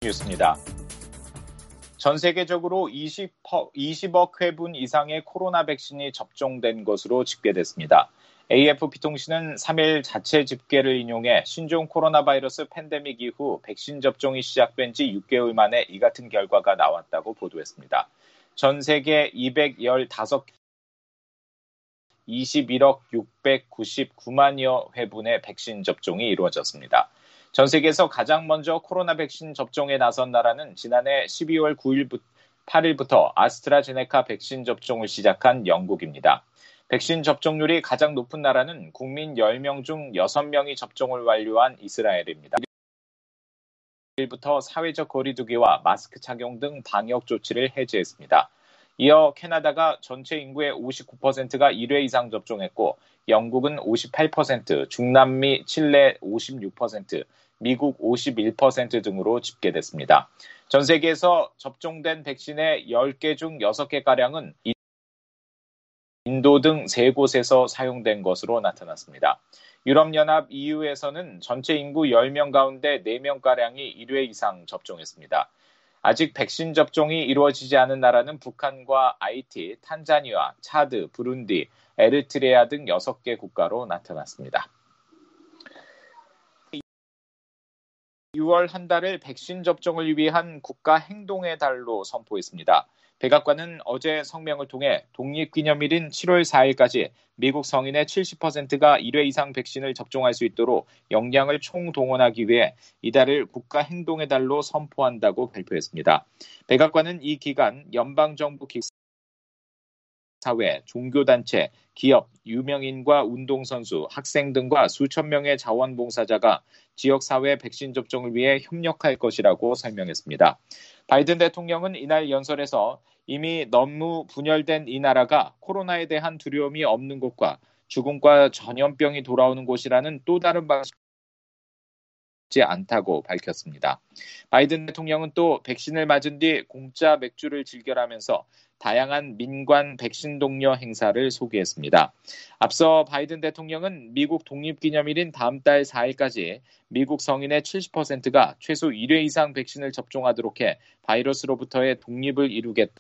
뉴스입니다. 전 세계적으로 20억 회분 이상의 코로나 백신이 접종된 것으로 집계됐습니다. AFP 통신은 3일 자체 집계를 인용해 신종 코로나 바이러스 팬데믹 이후 백신 접종이 시작된 지 6개월 만에 이 같은 결과가 나왔다고 보도했습니다. 전 세계 21억 699만여 회분의 백신 접종이 이루어졌습니다. 전 세계에서 가장 먼저 코로나 백신 접종에 나선 나라는 지난해 12월 8일부터 아스트라제네카 백신 접종을 시작한 영국입니다. 백신 접종률이 가장 높은 나라는 국민 10명 중 6명이 접종을 완료한 이스라엘입니다. 1일부터 사회적 거리두기와 마스크 착용 등 방역 조치를 해제했습니다. 이어 캐나다가 전체 인구의 59%가 1회 이상 접종했고 영국은 58%, 중남미 칠레 56%, 미국 51% 등으로 집계됐습니다. 전 세계에서 접종된 백신의 10개 중 6개가량은 인도 등 3곳에서 사용된 것으로 나타났습니다. 유럽연합 EU에서는 전체 인구 10명 가운데 4명가량이 1회 이상 접종했습니다. 아직 백신 접종이 이루어지지 않은 나라는 북한과 하이티, 탄자니아, 차드, 부룬디, 에리트레아 등 6개 국가로 나타났습니다. 6월 한 달을 백신 접종을 위한 국가 행동의 달로 선포했습니다. 백악관은 어제 성명을 통해 독립기념일인 7월 4일까지 미국 성인의 70%가 1회 이상 백신을 접종할 수 있도록 역량을 총동원하기 위해 이달을 국가 행동의 달로 선포한다고 발표했습니다. 백악관은 이 기간 연방정부 사회, 종교단체, 기업, 유명인과 운동선수, 학생 등과 수천 명의 자원봉사자가 지역사회 백신 접종을 위해 협력할 것이라고 설명했습니다. 바이든 대통령은 이날 연설에서 이미 너무 분열된 이 나라가 코로나에 대한 두려움이 없는 곳과 죽음과 전염병이 돌아오는 곳이라는 또 다른 방식이 않다고 밝혔습니다. 바이든 대통령은 또 백신을 맞은 뒤 공짜 맥주를 즐겨라면서 다양한 민관 백신 동료 행사를 소개했습니다. 앞서 바이든 대통령은 미국 독립기념일인 다음 달 4일까지 미국 성인의 70%가 최소 1회 이상 백신을 접종하도록 해 바이러스로부터의 독립을 이루겠다.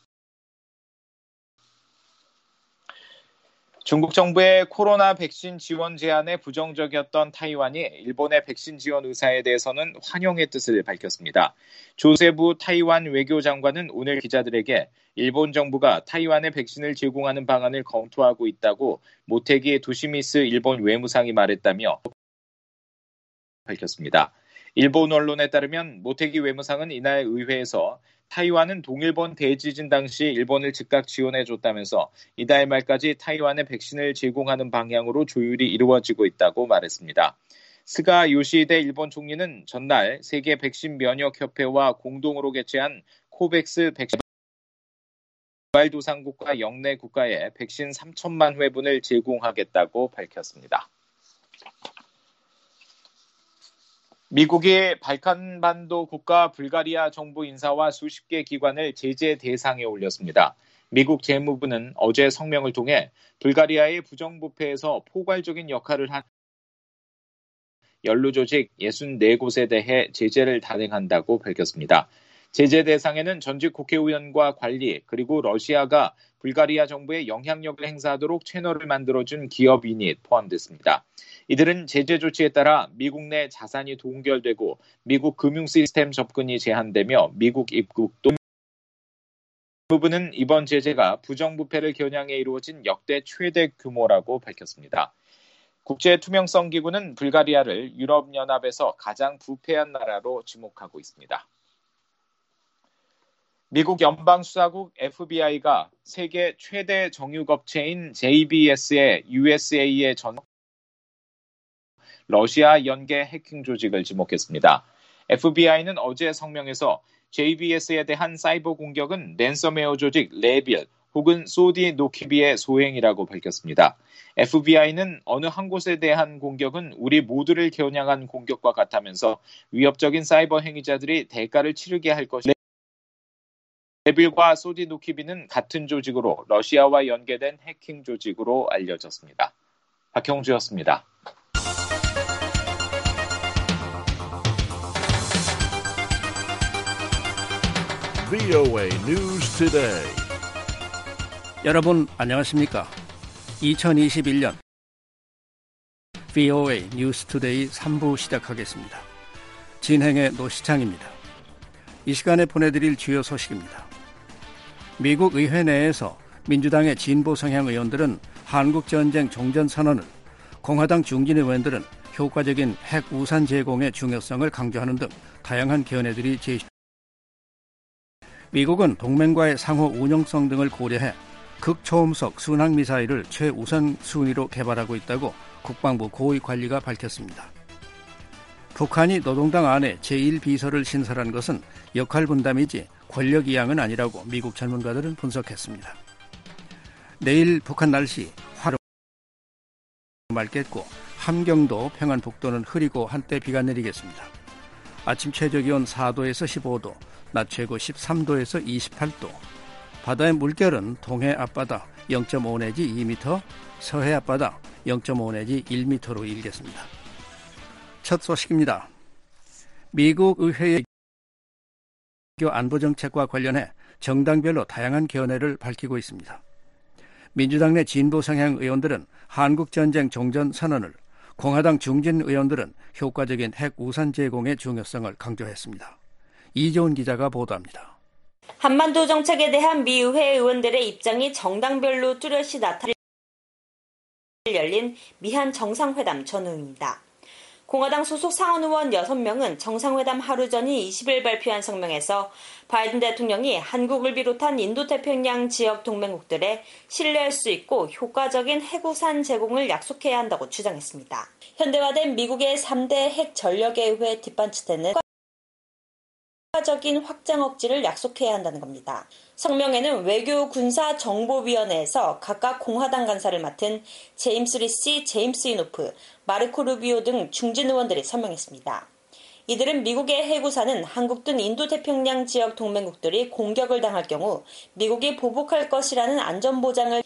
중국 정부의 코로나 백신 지원 제안에 부정적이었던 타이완이 일본의 백신 지원 의사에 대해서는 환영의 뜻을 밝혔습니다. 조세부 타이완 외교장관은 오늘 기자들에게 일본 정부가 타이완에 백신을 제공하는 방안을 검토하고 있다고 모테기 도시미스 일본 외무상이 말했다며 밝혔습니다. 일본 언론에 따르면 모테기 외무상은 이날 의회에서 타이완은 동일본 대지진 당시 일본을 즉각 지원해줬다면서 이달 말까지 타이완에 백신을 제공하는 방향으로 조율이 이루어지고 있다고 말했습니다. 스가 요시히데 일본 총리는 전날 세계 백신 면역협회와 공동으로 개최한 코백스 백신 개발도상국과 영내 국가에 백신 3천만 회분을 제공하겠다고 밝혔습니다. 미국이 발칸반도 국가 불가리아 정부 인사와 수십 개 기관을 제재 대상에 올렸습니다. 미국 재무부는 어제 성명을 통해 불가리아의 부정부패에서 포괄적인 역할을 한 연루조직 64곳에 대해 제재를 단행한다고 밝혔습니다. 제재 대상에는 전직 국회의원과 관리 그리고 러시아가 불가리아 정부에 영향력을 행사하도록 채널을 만들어준 기업인이 포함됐습니다. 이들은 제재 조치에 따라 미국 내 자산이 동결되고 미국 금융 시스템 접근이 제한되며 미국 입국도 재무부는 이번 제재가 부정부패를 겨냥해 이루어진 역대 최대 규모라고 밝혔습니다. 국제투명성기구는 불가리아를 유럽연합에서 가장 부패한 나라로 지목하고 있습니다. 미국 연방수사국 FBI가 세계 최대 정유업체인 JBS의 USA의 러시아 연계 해킹 조직을 지목했습니다. FBI는 어제 성명에서 JBS에 대한 사이버 공격은 랜섬웨어 조직 레빌 혹은 소디 노키비의 소행이라고 밝혔습니다. FBI는 어느 한 곳에 대한 공격은 우리 모두를 겨냥한 공격과 같다면서 위협적인 사이버 행위자들이 대가를 치르게 할 것이다. 레빌과 소디 노키비는 같은 조직으로 러시아와 연계된 해킹 조직으로 알려졌습니다. 박형주였습니다. VOA News Today. 여러분 안녕하십니까? 2021년 VOA News Today 3부 시작하겠습니다. 진행의 노시창입니다. 이 시간에 보내드릴 주요 소식입니다. 미국 의회 내에서 민주당의 진보 성향 의원들은 한국전쟁 종전선언을, 공화당 중진 의원들은 효과적인 핵 우산 제공의 중요성을 강조하는 등 다양한 견해들이 제시됩니다. 미국은 동맹과의 상호 운용성 등을 고려해 극초음속 순항미사일을 최우선 순위로 개발하고 있다고 국방부 고위 관리가 밝혔습니다. 북한이 노동당 안에 제1비서를 신설한 것은 역할 분담이지 권력 이양은 아니라고 미국 전문가들은 분석했습니다. 내일 북한 날씨 화로 맑겠고 함경도 평안북도는 흐리고 한때 비가 내리겠습니다. 아침 최저기온 4도에서 15도, 낮 최고 13도에서 28도. 바다의 물결은 동해 앞바다 0.5 내지 2m, 서해 앞바다 0.5 내지 1m로 일겠습니다. 첫 소식입니다. 미국 의회의 안보정책과 관련해 정당별로 다양한 견해를 밝히고 있습니다. 민주당 내 진보 성향 의원들은 한국전쟁 종전 선언을, 공화당 중진 의원들은 효과적인 핵 우산 제공의 중요성을 강조했습니다. 이재훈 기자가 보도합니다. 한반도 정책에 대한 미 의회 의원들의 입장이 정당별로 뚜렷이 나타나 열린 미한 정상회담 전후입니다. 공화당 소속 상원 의원 6명은 정상회담 하루 전인 20일 발표한 성명에서 바이든 대통령이 한국을 비롯한 인도태평양 지역 동맹국들에 신뢰할 수 있고 효과적인 핵우산 제공을 약속해야 한다고 주장했습니다. 현대화된 미국의 3대 핵 전력의회 뒷받침되는 효과적인 확장 억지를 약속해야 한다는 겁니다. 성명에는 외교군사정보위원회에서 각각 공화당 간사를 맡은 제임스 리시, 제임스 이노프, 마르코 루비오 등 중진 의원들이 서명했습니다. 이들은 미국의 핵우산은 한국 등 인도태평양 지역 동맹국들이 공격을 당할 경우 미국이 보복할 것이라는 안전보장을,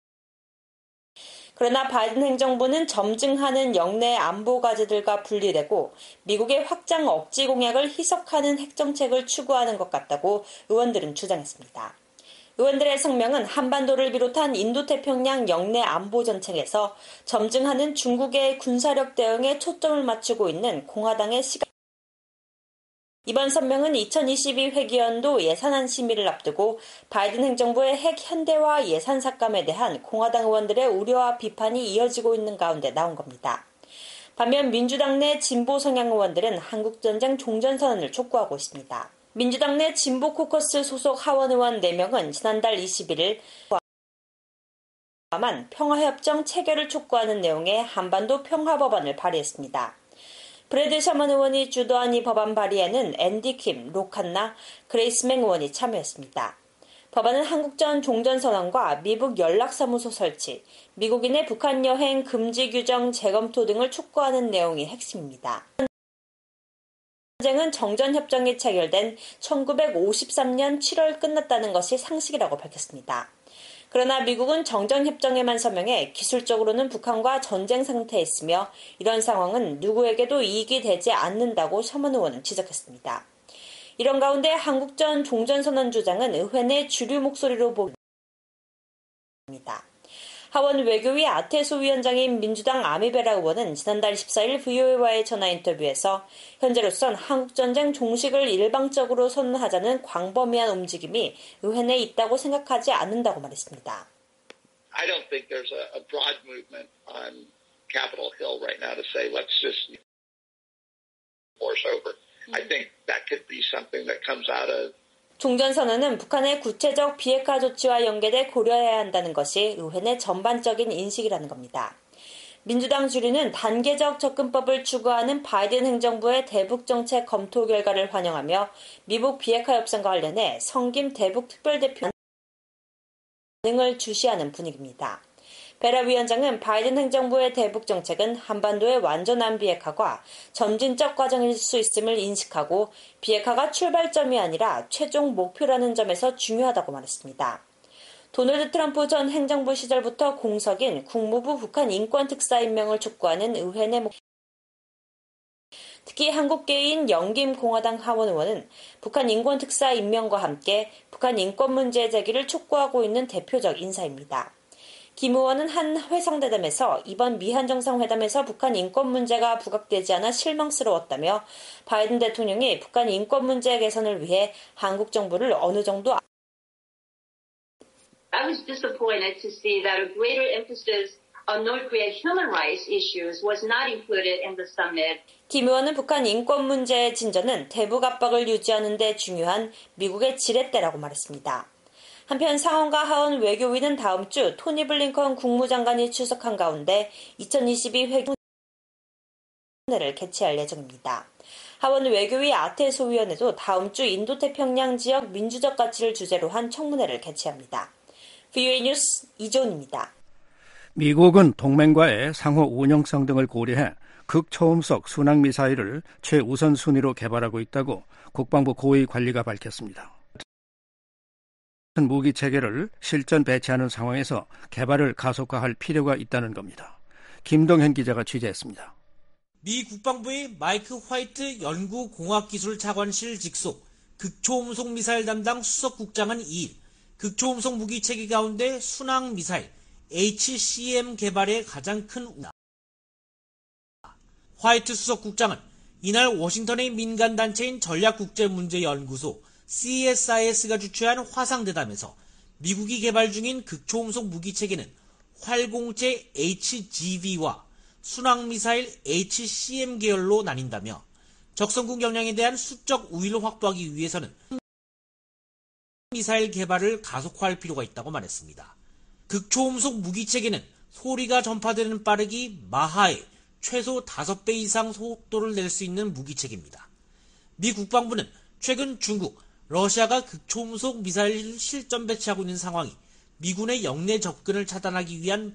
그러나 바이든 행정부는 점증하는 영내 안보 과제들과 분리되고 미국의 확장 억지 공약을 희석하는 핵정책을 추구하는 것 같다고 의원들은 주장했습니다. 의원들의 성명은 한반도를 비롯한 인도태평양 영내 안보 정책에서 점증하는 중국의 군사력 대응에 초점을 맞추고 있는 공화당의 시각. 이번 성명은 2022 회기연도 예산안 심의를 앞두고 바이든 행정부의 핵 현대화 예산 삭감에 대한 공화당 의원들의 우려와 비판이 이어지고 있는 가운데 나온 겁니다. 반면 민주당 내 진보 성향 의원들은 한국전쟁 종전선언을 촉구하고 있습니다. 민주당 내 진보 코커스 소속 하원 의원 4명은 지난달 21일 포함한 평화협정 체결을 촉구하는 내용의 한반도 평화법안을 발의했습니다. 브래드 셔먼 의원이 주도한 이 법안 발의에는 앤디 킴, 로칸나, 그레이스 맹 의원이 참여했습니다. 법안은 한국전 종전선언과 미북 연락사무소 설치, 미국인의 북한 여행 금지 규정 재검토 등을 촉구하는 내용이 핵심입니다. 전쟁은 정전협정이 체결된 1953년 7월 끝났다는 것이 상식이라고 밝혔습니다. 그러나 미국은 정전협정에만 서명해 기술적으로는 북한과 전쟁 상태에 있으며 이런 상황은 누구에게도 이익이 되지 않는다고 셔먼 의원은 지적했습니다. 이런 가운데 한국전 종전선언 주장은 의회 내 주류 목소리로 보입니다. 하원 외교위 아테소 위원장인 민주당 아미베라 의원은 지난달 14일 VOA와의 전화 인터뷰에서 현재로선 한국전쟁 종식을 일방적으로 선언하자는 광범위한 움직임이 의회 내에 있다고 생각하지 않는다고 말했습니다. I don't think there's a broad movement on Capitol Hill right now to say let's just force over. I think that could be something that comes out of 종전선언은 북한의 구체적 비핵화 조치와 연계돼 고려해야 한다는 것이 의회 내 전반적인 인식이라는 겁니다. 민주당 주류는 단계적 접근법을 추구하는 바이든 행정부의 대북정책 검토 결과를 환영하며 미북 비핵화 협상과 관련해 성김 대북 특별대표 반응을 주시하는 분위기입니다. 베라 위원장은 바이든 행정부의 대북 정책은 한반도의 완전한 비핵화가 점진적 과정일 수 있음을 인식하고 비핵화가 출발점이 아니라 최종 목표라는 점에서 중요하다고 말했습니다. 도널드 트럼프 전 행정부 시절부터 공석인 국무부 북한 인권특사 임명을 촉구하는 의회 내 특히 한국계인 영김공화당 하원 의원은 북한 인권특사 임명과 함께 북한 인권 문제 제기를 촉구하고 있는 대표적 인사입니다. 김 의원은 한 회상대담에서 이번 미한 정상회담에서 북한 인권 문제가 부각되지 않아 실망스러웠다며 바이든 대통령이 북한 인권 문제 개선을 위해 한국 정부를 어느 정도 I was disappointed to see that a greater emphasis on North Korea's human rights issues was not included in the summit. 김 의원은 북한 인권 문제의 진전은 대북 압박을 유지하는 데 중요한 미국의 지렛대라고 말했습니다. 한편 상원과 하원 외교위는 다음 주 토니 블링컨 국무장관이 출석한 가운데 2022 회견을 개최할 예정입니다. 하원 외교위 아태 소위원회도 다음 주 인도태평양 지역 민주적 가치를 주제로 한 청문회를 개최합니다. VOA 뉴스 이조은입니다. 미국은 동맹과의 상호 운용성 등을 고려해 극초음속 순항미사일을 최우선 순위로 개발하고 있다고 국방부 고위 관리가 밝혔습니다. 무기 체계를 실전 배치하는 상황에서 개발을 가속화할 필요가 있다는 겁니다. 김동현 기자가 취재했습니다. 미 국방부의 마이크 화이트 연구공학기술차관실 직속 극초음속 미사일 담당 수석국장은 2일 극초음속 무기 체계 가운데 순항 미사일 HCM 개발에 가장 큰 화이트 수석국장은 이날 워싱턴의 민간단체인 전략국제문제연구소 CSIS가 주최한 화상대담에서 미국이 개발 중인 극초음속 무기체계는 활공체 HGV와 순항미사일 HCM 계열로 나뉜다며 적성국 역량에 대한 수적 우위를 확보하기 위해서는 미사일 개발을 가속화할 필요가 있다고 말했습니다. 극초음속 무기체계는 소리가 전파되는 빠르기 마하의 최소 5배 이상 속도를 낼 수 있는 무기체계입니다. 미 국방부는 최근 중국, 러시아가 극초음속 미사일 실전 배치하고 있는 상황이 미군의 영내 접근을 차단하기 위한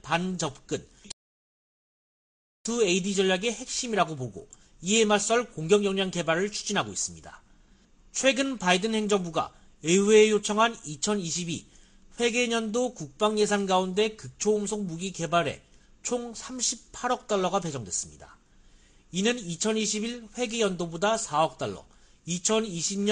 반접근2AD 전략의 핵심이라고 보고 이에 맞설 공격 역량 개발을 추진하고 있습니다. 최근 바이든 행정부가 의회에 요청한 2022 회계년도 국방 예산 가운데 극초음속 무기 개발에 총 38억 달러가 배정됐습니다. 이는 2021 회계연도보다 4억 달러, 2020년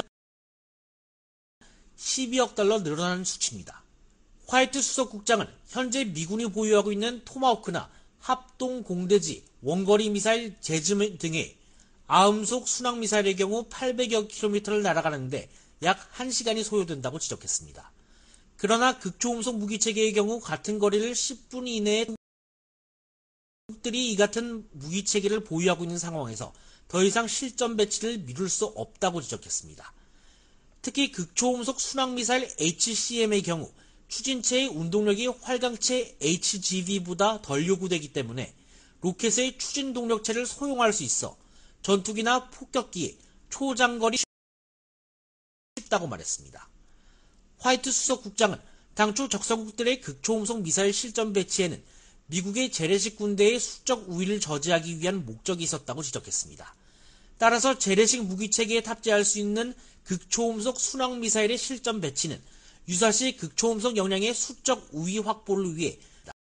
12억 달러 늘어난 수치입니다. 화이트 수석국장은 현재 미군이 보유하고 있는 토마호크나 합동 공대지 원거리 미사일 제즘 등의 아음속 순항미사일의 경우 800여 킬로미터를 날아가는데 약 1시간이 소요된다고 지적했습니다. 그러나 극초음속 무기체계의 경우 같은 거리를 10분 이내에 미국들이 이 같은 무기체계를 보유하고 있는 상황에서 더 이상 실전 배치를 미룰 수 없다고 지적했습니다. 특히 극초음속 순항미사일 HCM의 경우 추진체의 운동력이 활강체 HGV보다 덜 요구되기 때문에 로켓의 추진 동력체를 소용할 수 있어 전투기나 폭격기에 초장거리 쉽다고 말했습니다. 화이트 수석국장은 당초 적성국들의 극초음속 미사일 실전 배치에는 미국의 재래식 군대의 수적 우위를 저지하기 위한 목적이 있었다고 지적했습니다. 따라서 재래식 무기체계에 탑재할 수 있는 극초음속 순항미사일의 실전 배치는 유사시 극초음속 역량의 수적 우위 확보를 위해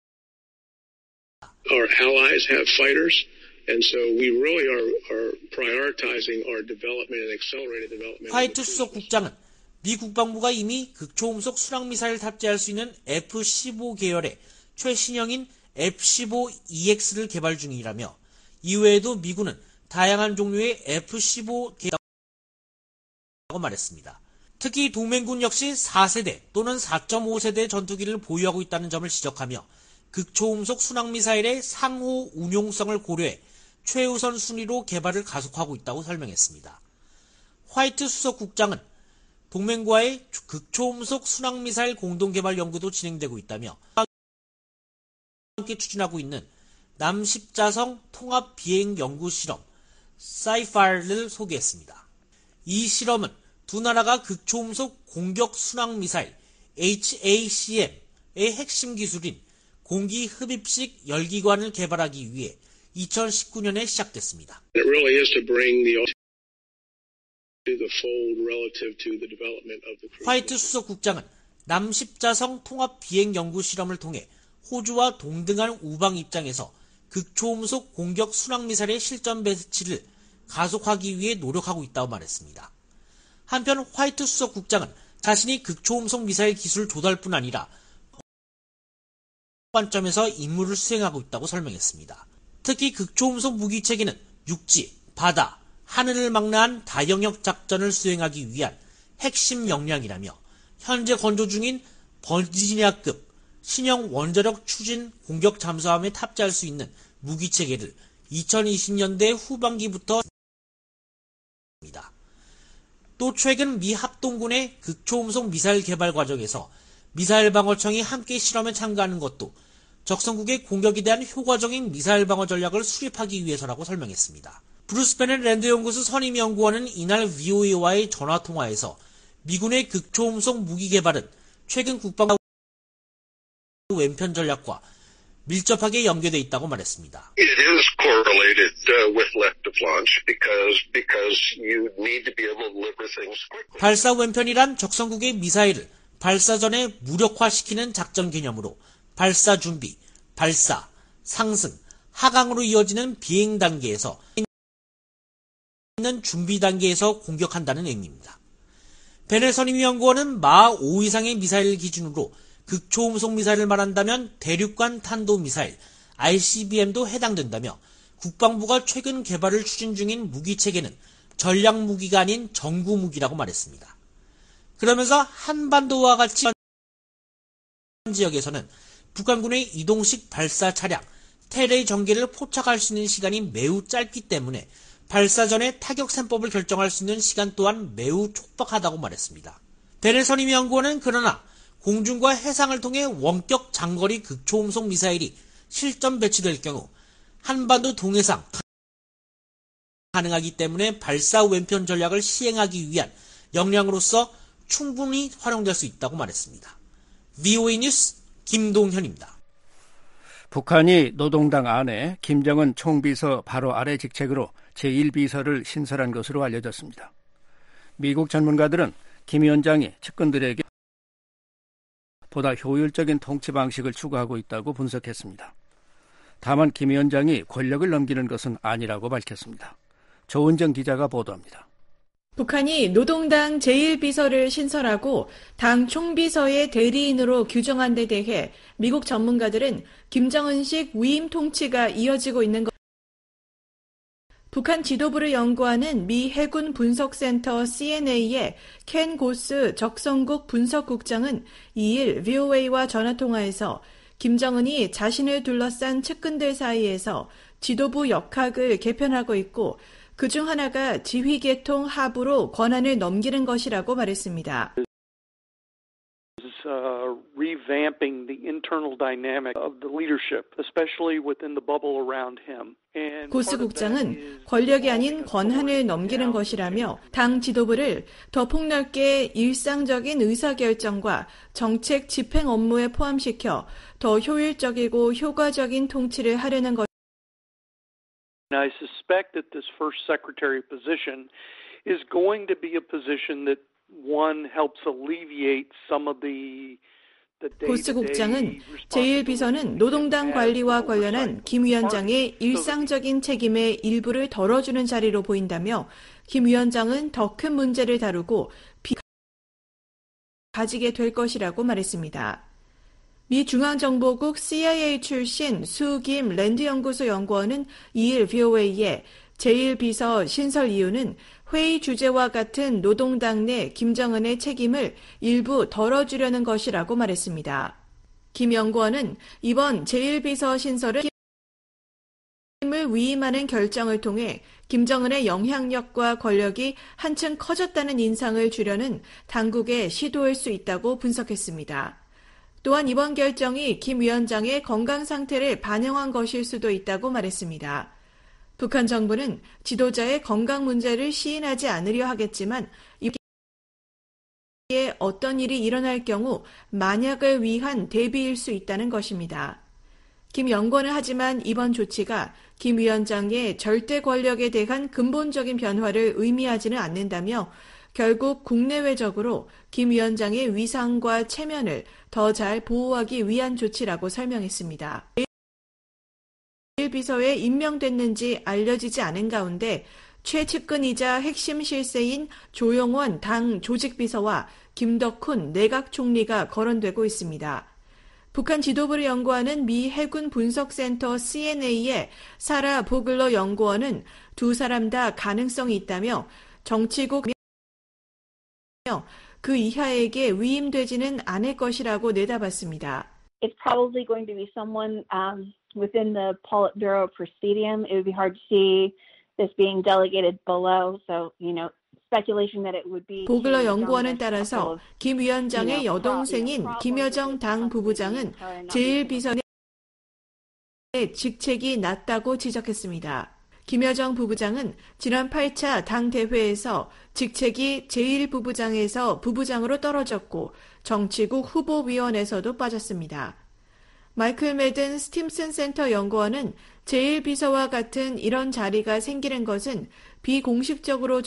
Our allies have fighters, and so we really are prioritizing our development and accelerated development. 화이트 수석국장은 미 국방부가 이미 극초음속 순항미사일 탑재할 수 있는 F-15 계열의 최신형인 F-15EX를 개발 중이라며 이외에도 미군은 다양한 종류의 F-15 계열이라고 말했습니다. 특히 동맹군 역시 4세대 또는 4.5세대 전투기를 보유하고 있다는 점을 지적하며 극초음속 순항미사일의 상호 운용성을 고려해 최우선 순위로 개발을 가속하고 있다고 설명했습니다. 화이트 수석국장은 동맹과의 극초음속 순항미사일 공동개발 연구도 진행되고 있다며 함께 추진하고 있는 남십자성 통합비행연구실험 사이파를 소개했습니다. 이 실험은 두 나라가 극초음속 공격 순항미사일 HACM의 핵심 기술인 공기흡입식 열기관을 개발하기 위해 2019년에 시작됐습니다. It really is to bring the fold relative to the development of the cruise. 화이트 수석국장은 남십자성 통합비행연구실험을 통해 호주와 동등한 우방 입장에서 극초음속 공격 순항미사일의 실전 배치를 가속하기 위해 노력하고 있다고 말했습니다. 한편 화이트 수석 국장은 자신이 극초음속 미사일 기술 조달뿐 아니라 관점에서 임무를 수행하고 있다고 설명했습니다. 특히 극초음속 무기 체계는 육지, 바다, 하늘을 망라한 다영역 작전을 수행하기 위한 핵심 역량이라며 현재 건조 중인 버지니아급 신형 원자력 추진 공격 잠수함에 탑재할 수 있는 무기 체계를 2020년대 후반기부터 입니다. 또 최근 미 합동군의 극초음속 미사일 개발 과정에서 미사일 방어청이 함께 실험에 참가하는 것도 적성국의 공격에 대한 효과적인 미사일 방어 전략을 수립하기 위해서라고 설명했습니다. 브루스 베넷 랜드 연구소 선임 연구원은 이날 VOA와의 전화 통화에서 미군의 극초음속 무기 개발은 최근 국방부 왼편 전략과 밀접하게 연계되어 있다고 말했습니다. It is correlated with left of launch because you need to be able to deliver things quickly. 발사 왼편이란 적성국의 미사일을 발사 전에 무력화시키는 작전 개념으로 발사 준비, 발사, 상승, 하강으로 이어지는 비행 단계에서 있는 준비 단계에서 공격한다는 의미입니다. 베넷 선임 연구원은 마 5 이상의 미사일 기준으로 극초음속 미사일을 말한다면 대륙간 탄도미사일, ICBM도 해당된다며 국방부가 최근 개발을 추진 중인 무기체계는 전략무기가 아닌 정구무기라고 말했습니다. 그러면서 한반도와 같이 지역에서는 북한군의 이동식 발사 차량, 테레 전개를 포착할 수 있는 시간이 매우 짧기 때문에 발사 전에 타격 셈법을 결정할 수 있는 시간 또한 매우 촉박하다고 말했습니다. 베넷 선임 연구원은 그러나 공중과 해상을 통해 원격 장거리 극초음속 미사일이 실전 배치될 경우 한반도 동해상 가능하기 때문에 발사 왼편 전략을 시행하기 위한 역량으로서 충분히 활용될 수 있다고 말했습니다. VOA 뉴스 김동현입니다. 북한이 노동당 안에 김정은 총비서 바로 아래 직책으로 제1비서를 신설한 것으로 알려졌습니다. 미국 전문가들은 김 위원장이 측근들에게 보다 효율적인 통치 방식을 추구하고 있다고 분석했습니다. 다만 김 위원장이 권력을 넘기는 것은 아니라고 밝혔습니다. 조은정 기자가 보도합니다. 북한이 노동당 제1비서를 신설하고 당 총비서의 대리인으로 규정한 데 대해 미국 전문가들은 김정은식 위임 통치가 이어지고 있는 것. 북한 지도부를 연구하는 미 해군 분석센터 CNA의 켄 고스 적성국 분석국장은 2일 VOA와 전화통화에서 김정은이 자신을 둘러싼 측근들 사이에서 지도부 역학을 개편하고 있고 그중 하나가 지휘계통 하부로 권한을 넘기는 것이라고 말했습니다. Revamping the internal dynamic of the leadership, especially within the bubble around him. 고스 국장은 권력이 아닌 권한을 넘기는 것이라며 당 지도부를 더 폭넓게 일상적인 의사결정과 정책 집행 업무에 포함시켜 더 효율적이고 효과적인 통치를 하려는 것. I suspect that this first secretary position is going to be a position that one helps alleviate some of the 고스 국장은 제1비서는 노동당 관리와 관련한 김 위원장의 일상적인 책임의 일부를 덜어주는 자리로 보인다며 김 위원장은 더 큰 문제를 다루고 가지게 될 것이라고 말했습니다. 미 중앙정보국 CIA 출신 수김 랜드연구소 연구원은 2일 VOA에 제1비서 신설 이유는 회의 주제와 같은 노동당 내 김정은의 책임을 일부 덜어주려는 것이라고 말했습니다. 김 연구원은 이번 제1비서 신설을 책임을 위임하는 결정을 통해 김정은의 영향력과 권력이 한층 커졌다는 인상을 주려는 당국의 시도일 수 있다고 분석했습니다. 또한 이번 결정이 김 위원장의 건강 상태를 반영한 것일 수도 있다고 말했습니다. 북한 정부는 지도자의 건강 문제를 시인하지 않으려 하겠지만 이에 어떤 일이 일어날 경우 만약을 위한 대비일 수 있다는 것입니다. 김 연구원은 하지만 이번 조치가 김 위원장의 절대 권력에 대한 근본적인 변화를 의미하지는 않는다며 결국 국내외적으로 김 위원장의 위상과 체면을 더 잘 보호하기 위한 조치라고 설명했습니다. 비서에 임명됐는지 알려지지 않은 가운데 최측근이자 핵심 실세인 조영원 당 조직비서와 김덕훈 내각 총리가 거론되고 있습니다. 북한 지도부를 연구하는 미 해군 분석센터 CNA의 사라 보글러 연구원은 두 사람 다 가능성이 있다며 정치국 그 이하에게 위임되지는 않을 것이라고 내다봤습니다. It's probably going to be someone within the Politburo Presidium. It would be hard to see this being delegated below. So, speculation that it would be. 보글러 연구원에 따라서 김 위원장의 여동생인 김여정 당 부부장은 제1비서의 직책이 낮다고 지적했습니다. 김여정 부부장은 지난 8차 당 대회에서 직책이 제1부부장에서 부부장으로 떨어졌고 정치국 후보위원회에서도 빠졌습니다. 마이클 매든 스팀슨 센터 연구원은 제1비서와 같은 이런 자리가 생기는 것은 비공식적으로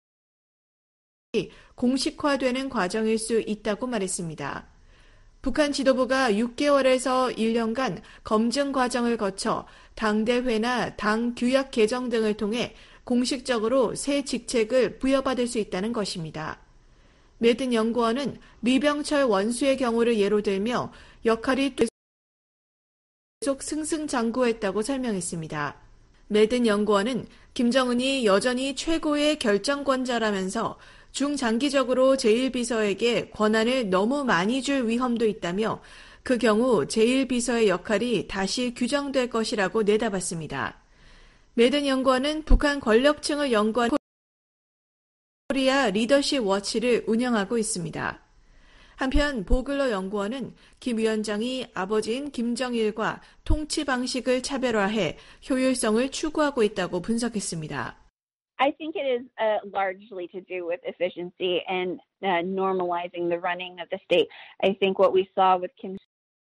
공식화되는 과정일 수 있다고 말했습니다. 북한 지도부가 6개월에서 1년간 검증 과정을 거쳐 당대회나 당 규약 개정 등을 통해 공식적으로 새 직책을 부여받을 수 있다는 것입니다. 매든 연구원은 리병철 원수의 경우를 예로 들며 역할이 계속 승승장구했다고 설명했습니다. 매든 연구원은 김정은이 여전히 최고의 결정권자라면서 중장기적으로 제1비서에게 권한을 너무 많이 줄 위험도 있다며 그 경우 제1비서의 역할이 다시 규정될 것이라고 내다봤습니다. 매든 연구원은 북한 권력층을 연구한 코리아 리더십 워치를 운영하고 있습니다. 한편 보글러 연구원은 김 위원장이 아버지인 김정일과 통치 방식을 차별화해 효율성을 추구하고 있다고 분석했습니다. I think it is largely to do with efficiency and normalizing the running of the state. I think what we saw with Kim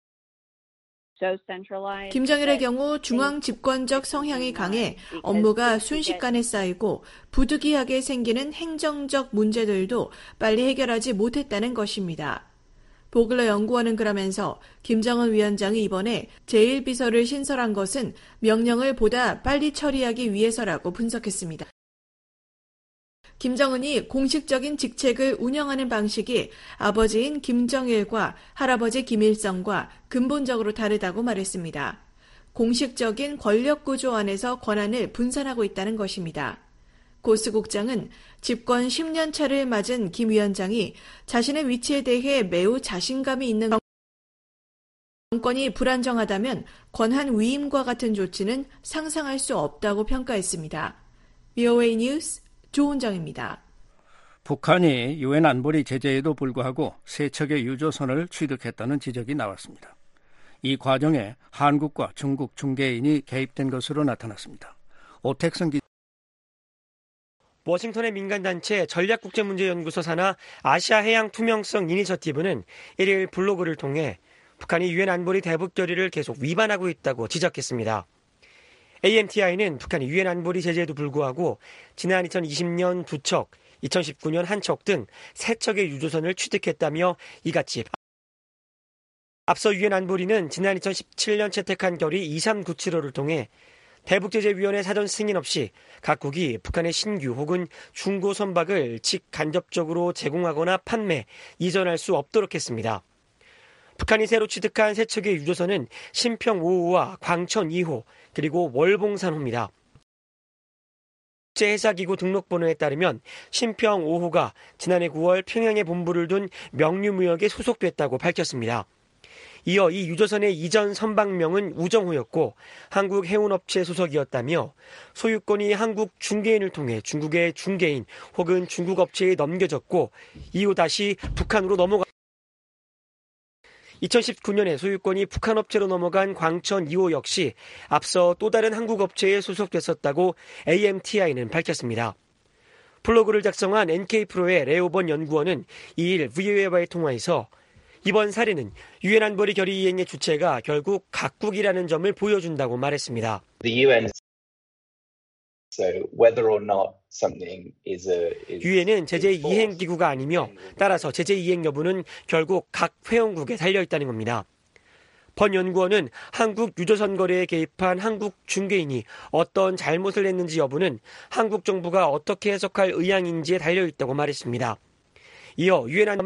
김정일의 경우 중앙 집권적 성향이 강해 업무가 순식간에 쌓이고 부득이하게 생기는 행정적 문제들도 빨리 해결하지 못했다는 것입니다. 보글러 연구원은 그러면서 김정은 위원장이 이번에 제1비서를 신설한 것은 명령을 보다 빨리 처리하기 위해서라고 분석했습니다. 김정은이 공식적인 직책을 운영하는 방식이 아버지인 김정일과 할아버지 김일성과 근본적으로 다르다고 말했습니다. 공식적인 권력구조 안에서 권한을 분산하고 있다는 것입니다. 고스 국장은 집권 10년 차를 맞은 김 위원장이 자신의 위치에 대해 매우 자신감이 있는 정권이 불안정하다면 권한 위임과 같은 조치는 상상할 수 없다고 평가했습니다. VOA 뉴스 조은정입니다. 북한이 유엔 안보리 제재에도 불구하고 세 척의 유조선을 취득했다는 지적이 나왔습니다. 이 과정에 한국과 중국 중개인이 개입된 것으로 나타났습니다. 오택성 기자. 워싱턴의 민간단체 전략국제문제연구소 산하 아시아해양투명성 이니셔티브는 1일 블로그를 통해 북한이 유엔 안보리 대북 결의를 계속 위반하고 있다고 지적했습니다. AMTI는 북한이 유엔 안보리 제재에도 불구하고 지난 2020년 2척, 2019년 1척 등 3척의 유조선을 취득했다며 이같이 앞서 유엔 안보리는 지난 2017년 채택한 결의 2397호를 통해 대북제재위원회 사전 승인 없이 각국이 북한의 신규 혹은 중고 선박을 직간접적으로 제공하거나 판매, 이전할 수 없도록 했습니다. 북한이 새로 취득한 3척의 유조선은 신평 5호와 광천 2호, 그리고 월봉산호입니다. 국제해사기구 등록번호에 따르면 신평 5호가 지난해 9월 평양에 본부를 둔 명류무역에 소속됐다고 밝혔습니다. 이어 이 유조선의 이전 선박명은 우정호였고 한국 해운업체 소속이었다며 소유권이 한국 중개인을 통해 중국의 중개인 혹은 중국 업체에 넘겨졌고 이후 다시 북한으로 넘어가 2019년에 소유권이 북한 업체로 넘어간 광천 2호 역시 앞서 또 다른 한국 업체에 소속됐었다고 AMTI는 밝혔습니다. 블로그를 작성한 NK프로의 레오번 연구원은 2일 VOA와의 통화에서 이번 사례는 유엔 안보리 결의 이행의 주체가 결국 각국이라는 점을 보여준다고 말했습니다. 유엔은 제재 이행 기구가 아니며 따라서 제재 이행 여부는 결국 각 회원국에 달려 있다는 겁니다. 번 연구원은 한국 유조선 거래에 개입한 한국 중개인이 어떤 잘못을 했는지 여부는 한국 정부가 어떻게 해석할 의향인지에 달려있다고 말했습니다. 이어 유엔 안보리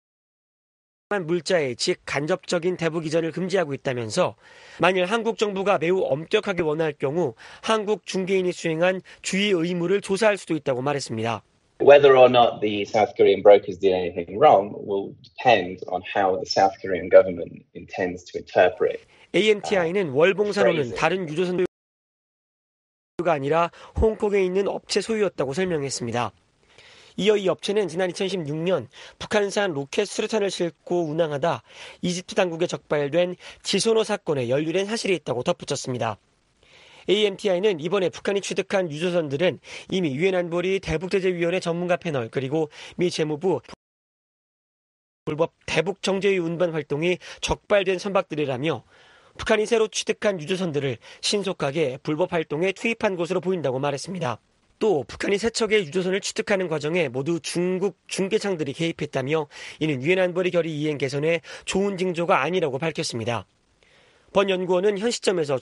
물자의 즉 간접적인 대북 이전을 금지하고 있다면서 만일 한국 정부가 매우 엄격하게 원할 경우 한국 중개인이 수행한 주의 의무를 조사할 수도 있다고 말했습니다. Whether or not the South Korean brokers did anything wrong will depend on how the South Korean government intends to interpret. AMTI는 월봉산호는 다른 유조선가 아니라 홍콩에 있는 업체 소유였다고 설명했습니다. 이어 이 업체는 지난 2016년 북한산 로켓 수류탄을 싣고 운항하다 이집트 당국에 적발된 지소노 사건에 연루된 사실이 있다고 덧붙였습니다. AMTI는 이번에 북한이 취득한 유조선들은 이미 유엔 안보리 대북제재위원회 전문가 패널 그리고 미 재무부 불법 대북 정제위 운반 활동이 적발된 선박들이라며 북한이 새로 취득한 유조선들을 신속하게 불법 활동에 투입한 것으로 보인다고 말했습니다. 또 북한이 세 척의 유조선을 취득하는 과정에 모두 중국 중개창들이 개입했다며 이는 유엔 안보리 결의 이행 개선에 좋은 징조가 아니라고 밝혔습니다. 번 연구원은 현 시점에서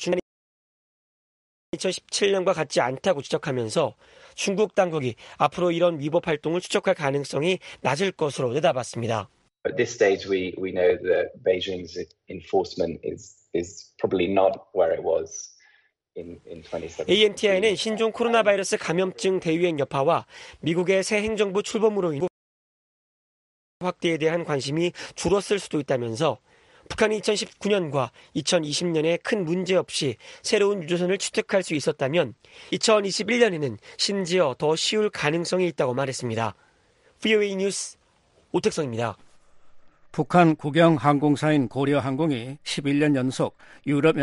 2017년과 같지 않다고 지적하면서 중국 당국이 앞으로 이런 위법 활동을 추적할 가능성이 낮을 것으로 내다봤습니다. At this stage, we know that Beijing's enforcement is probably not where it was in 2017. AMTI는 신종 코로나 바이러스 감염증 대유행 여파와 미국의 새 행정부 출범으로 인한 확대에 대한 관심이 줄었을 수도 있다면서 북한이 2019년과 2020년에 큰 문제 없이 새로운 유조선을 취득할 수 있었다면 2021년에는 심지어 더 쉬울 가능성이 있다고 말했습니다. VOA 뉴스 오택성입니다. 북한 국영 항공사인 고려항공이 11년 연속 유럽연합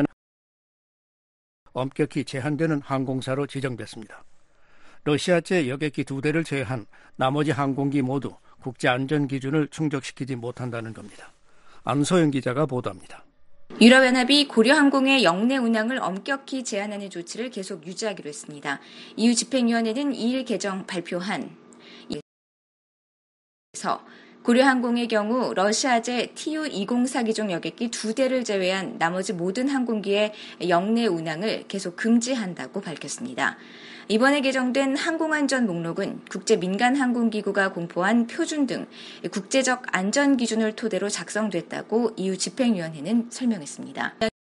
엄격히 제한되는 항공사로 지정됐습니다. 러시아제 여객기 2대를 제외한 나머지 항공기 모두 국제안전기준을 충족시키지 못한다는 겁니다. 안소영 기자가 보도합니다. 유럽연합이 고려항공의 영내 운항을 엄격히 제한하는 조치를 계속 유지하기로 했습니다. EU 집행위원회는 2일 개정 발표한 고려항공의 경우 러시아제 Tu-204기종 여객기 2대를 제외한 나머지 모든 항공기의 영내 운항을 계속 금지한다고 밝혔습니다. 이번에 개정된 항공안전 목록은 국제민간항공기구가 공포한 표준 등 국제적 안전기준을 토대로 작성됐다고 EU 집행위원회는 설명했습니다.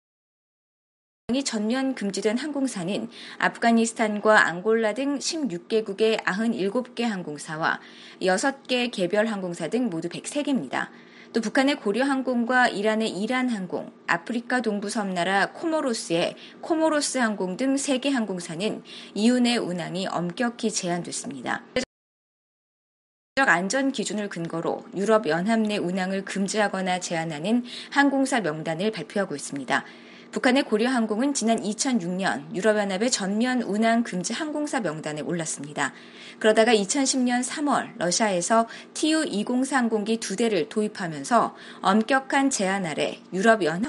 이 전면 금지된 항공사는 아프가니스탄과 앙골라 등 16개국의 97개 항공사와 6개 개별 항공사 등 모두 103개입니다. 또 북한의 고려항공과 이란의 이란항공, 아프리카 동부 섬나라 코모로스의 코모로스 항공 등 3개 항공사는 EU 내 운항이 엄격히 제한됐습니다. 국제적 안전 기준을 근거로 유럽 연합 내 운항을 금지하거나 제한하는 항공사 명단을 발표하고 있습니다. 북한의 고려항공은 지난 2006년 유럽연합의 전면 운항 금지 항공사 명단에 올랐습니다. 그러다가 2010년 3월 러시아에서 Tu-204 항공기 2대를 도입하면서 엄격한 제한 아래 유럽연합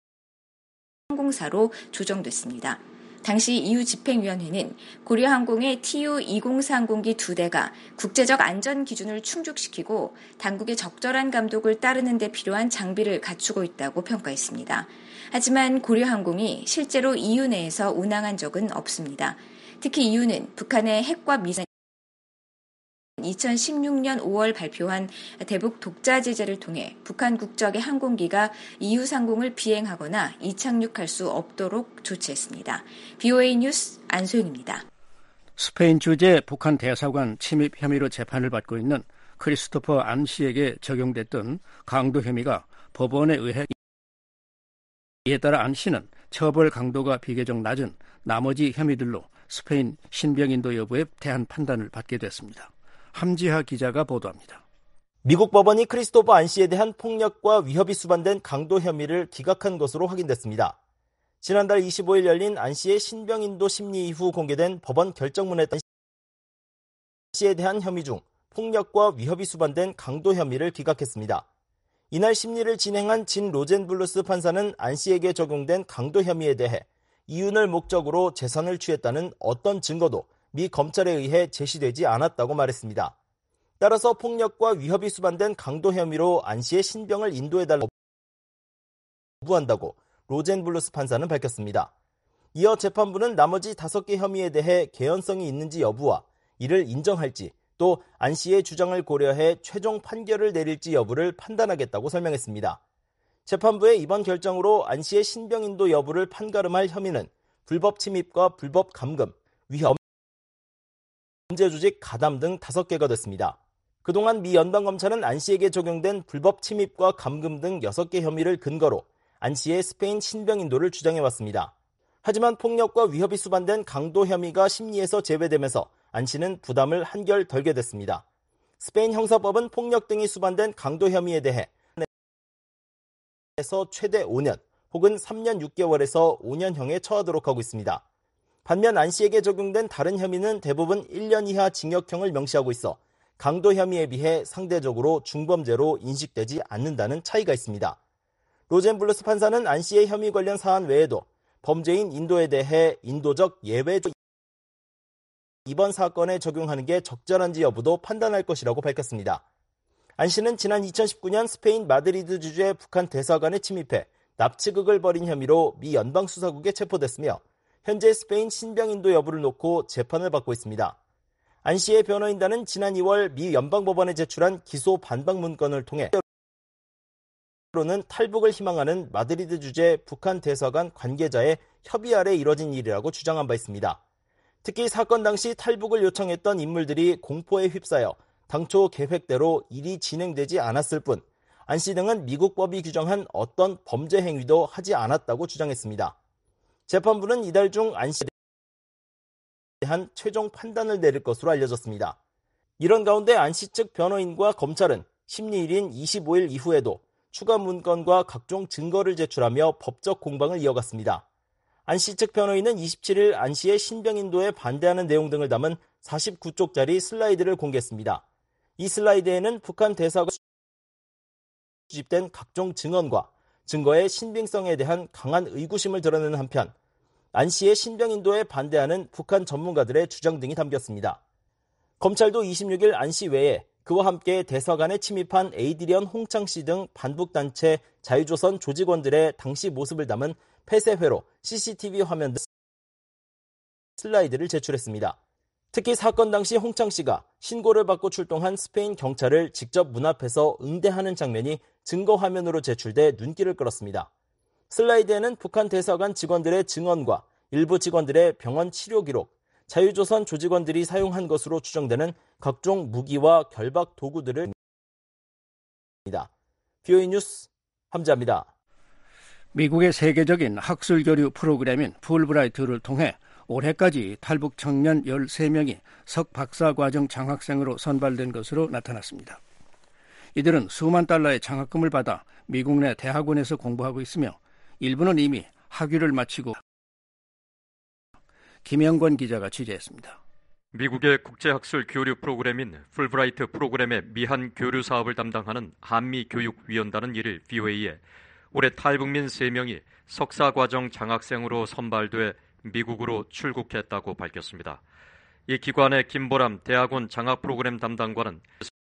항공사로 조정됐습니다. 당시 EU 집행위원회는 고려항공의 Tu-204 항공기 2대가 국제적 안전 기준을 충족시키고 당국의 적절한 감독을 따르는 데 필요한 장비를 갖추고 있다고 평가했습니다. 하지만 고려항공이 실제로 EU 내에서 운항한 적은 없습니다. 특히 EU는 북한의 핵과 미사일 2016년 5월 발표한 대북 독자 제재를 통해 북한 국적의 항공기가 EU 상공을 비행하거나 이착륙할 수 없도록 조치했습니다. VOA 뉴스 안소영입니다. 스페인 주재 북한 대사관 침입 혐의로 재판을 받고 있는 크리스토퍼 안 씨에게 적용됐던 강도 혐의가 법원에 의해 이에 따라 안 씨는 처벌 강도가 비교적 낮은 나머지 혐의들로 스페인 신병인도 여부에 대한 판단을 받게 됐습니다. 함지하 기자가 보도합니다. 미국 법원이 크리스토퍼 안 씨에 대한 폭력과 위협이 수반된 강도 혐의를 기각한 것으로 확인됐습니다. 지난달 25일 열린 안 씨의 신병인도 심리 이후 공개된 법원 결정문에 따라 안 씨에 대한 혐의 중 폭력과 위협이 수반된 강도 혐의를 기각했습니다. 이날 심리를 진행한 진 로젠블루스 판사는 안 씨에게 적용된 강도 혐의에 대해 이윤을 목적으로 재산을 취했다는 어떤 증거도 미 검찰에 의해 제시되지 않았다고 말했습니다. 따라서 폭력과 위협이 수반된 강도 혐의로 안 씨의 신병을 인도해달라고 거부한다고 로젠블루스 판사는 밝혔습니다. 이어 재판부는 나머지 5개 혐의에 대해 개연성이 있는지 여부와 이를 인정할지 또 안 씨의 주장을 고려해 최종 판결을 내릴지 여부를 판단하겠다고 설명했습니다. 재판부의 이번 결정으로 안 씨의 신병인도 여부를 판가름할 혐의는 불법 침입과 불법 감금, 위협, 범죄조직 가담 등 5개가 됐습니다. 그동안 미 연방검찰은 안 씨에게 적용된 불법 침입과 감금 등 6개 혐의를 근거로 안 씨의 스페인 신병인도를 주장해왔습니다. 하지만 폭력과 위협이 수반된 강도 혐의가 심리에서 제외되면서 안 씨는 부담을 한결 덜게 됐습니다. 스페인 형사법은 폭력 등이 수반된 강도 혐의에 대해 최대 5년 혹은 3년 6개월에서 5년형에 처하도록 하고 있습니다. 반면 안 씨에게 적용된 다른 혐의는 대부분 1년 이하 징역형을 명시하고 있어 강도 혐의에 비해 상대적으로 중범죄로 인식되지 않는다는 차이가 있습니다. 로젠블루스 판사는 안 씨의 혐의 관련 사안 외에도 범죄인 인도에 대해 인도적 예외적 이번 사건에 적용하는 게 적절한지 여부도 판단할 것이라고 밝혔습니다. 안 씨는 지난 2019년 스페인 마드리드 주재 북한 대사관에 침입해 납치극을 벌인 혐의로 미 연방수사국에 체포됐으며 현재 스페인 신병인도 여부를 놓고 재판을 받고 있습니다. 안 씨의 변호인단은 지난 2월 미 연방법원에 제출한 기소 반박 문건을 통해 로는 탈북을 희망하는 마드리드 주재 북한 대사관 관계자의 협의 아래 이뤄진 일이라고 주장한 바 있습니다. 특히 사건 당시 탈북을 요청했던 인물들이 공포에 휩싸여 당초 계획대로 일이 진행되지 않았을 뿐 안 씨 등은 미국 법이 규정한 어떤 범죄 행위도 하지 않았다고 주장했습니다. 재판부는 이달 중 안 씨에 대한 최종 판단을 내릴 것으로 알려졌습니다. 이런 가운데 안 씨 측 변호인과 검찰은 심리일인 25일 이후에도 추가 문건과 각종 증거를 제출하며 법적 공방을 이어갔습니다. 안 씨 측 변호인은 27일 안 씨의 신병인도에 반대하는 내용 등을 담은 49쪽짜리 슬라이드를 공개했습니다. 이 슬라이드에는 북한 대사관에 수집된 각종 증언과 증거의 신빙성에 대한 강한 의구심을 드러내는 한편 안 씨의 신병인도에 반대하는 북한 전문가들의 주장 등이 담겼습니다. 검찰도 26일 안 씨 외에 그와 함께 대사관에 침입한 에이드리언 홍창 씨 등 반북단체 자유조선 조직원들의 당시 모습을 담은 폐쇄회로 CCTV 화면 등 슬라이드를 제출했습니다. 특히 사건 당시 홍창 씨가 신고를 받고 출동한 스페인 경찰을 직접 문 앞에서 응대하는 장면이 증거 화면으로 제출돼 눈길을 끌었습니다. 슬라이드에는 북한 대사관 직원들의 증언과 일부 직원들의 병원 치료 기록, 자유조선 조직원들이 사용한 것으로 추정되는 각종 무기와 결박 도구들을 VOA 뉴스 함자입니다. 미국의 세계적인 학술 교류 프로그램인 풀브라이트를 통해 올해까지 탈북 청년 13명이 석박사과정 장학생으로 선발된 것으로 나타났습니다. 이들은 수만 달러의 장학금을 받아 미국 내 대학원에서 공부하고 있으며 일부는 이미 학위를 마치고 김영권 기자가 취재했습니다. 미국의 국제학술 교류 프로그램인 풀브라이트 프로그램의 미한 교류 사업을 담당하는 한미교육위원단은 1일 VOA에 올해 탈북민 3명이 석사과정 장학생으로 선발돼 미국으로 출국했다고 밝혔습니다. 이 기관의 김보람 대학원 장학 프로그램 담당관은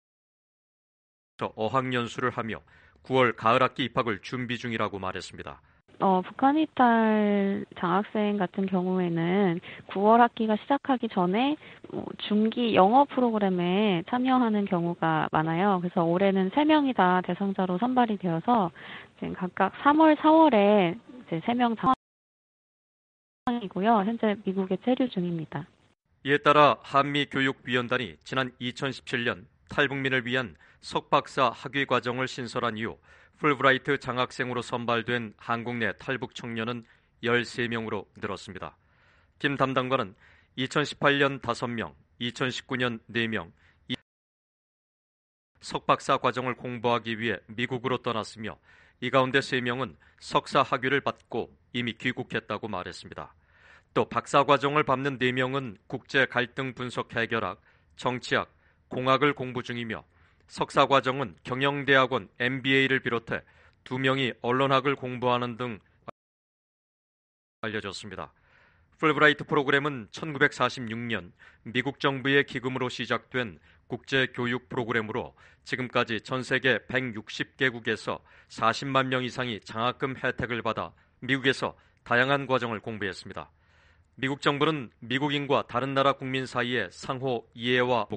어학연수를 하며 9월 가을학기 입학을 준비 중이라고 말했습니다. 북한 이탈 장학생 같은 경우에는 9월 학기가 시작하기 전에 중기 영어 프로그램에 참여하는 경우가 많아요. 그래서 올해는 3명이 다 대상자로 선발이 되어서 지금 각각 3월, 4월에 이제 3명 상황이고요. 현재 미국에 체류 중입니다. 이에 따라 한미교육위원단이 지난 2017년 탈북민을 위한 석박사 학위 과정을 신설한 이후 풀브라이트 장학생으로 선발된 한국 내 탈북 청년은 13명으로 늘었습니다. 김 담당관은 2018년 5명, 2019년 4명, 석박사 과정을 공부하기 위해 미국으로 떠났으며 이 가운데 3명은 석사 학위를 받고 이미 귀국했다고 말했습니다. 또 박사 과정을 밟는 4명은 국제 갈등 분석 해결학, 정치학, 공학을 공부 중이며 석사 과정은 경영대학원 MBA를 비롯해 2명이 언론학을 공부하는 등 알려졌습니다. 풀브라이트 프로그램은 1946년 미국 정부의 기금으로 시작된 국제교육 프로그램으로 지금까지 전 세계 160개국에서 40만 명 이상이 장학금 혜택을 받아 미국에서 다양한 과정을 공부했습니다. 미국 정부는 미국인과 다른 나라 국민 사이의 상호 이해와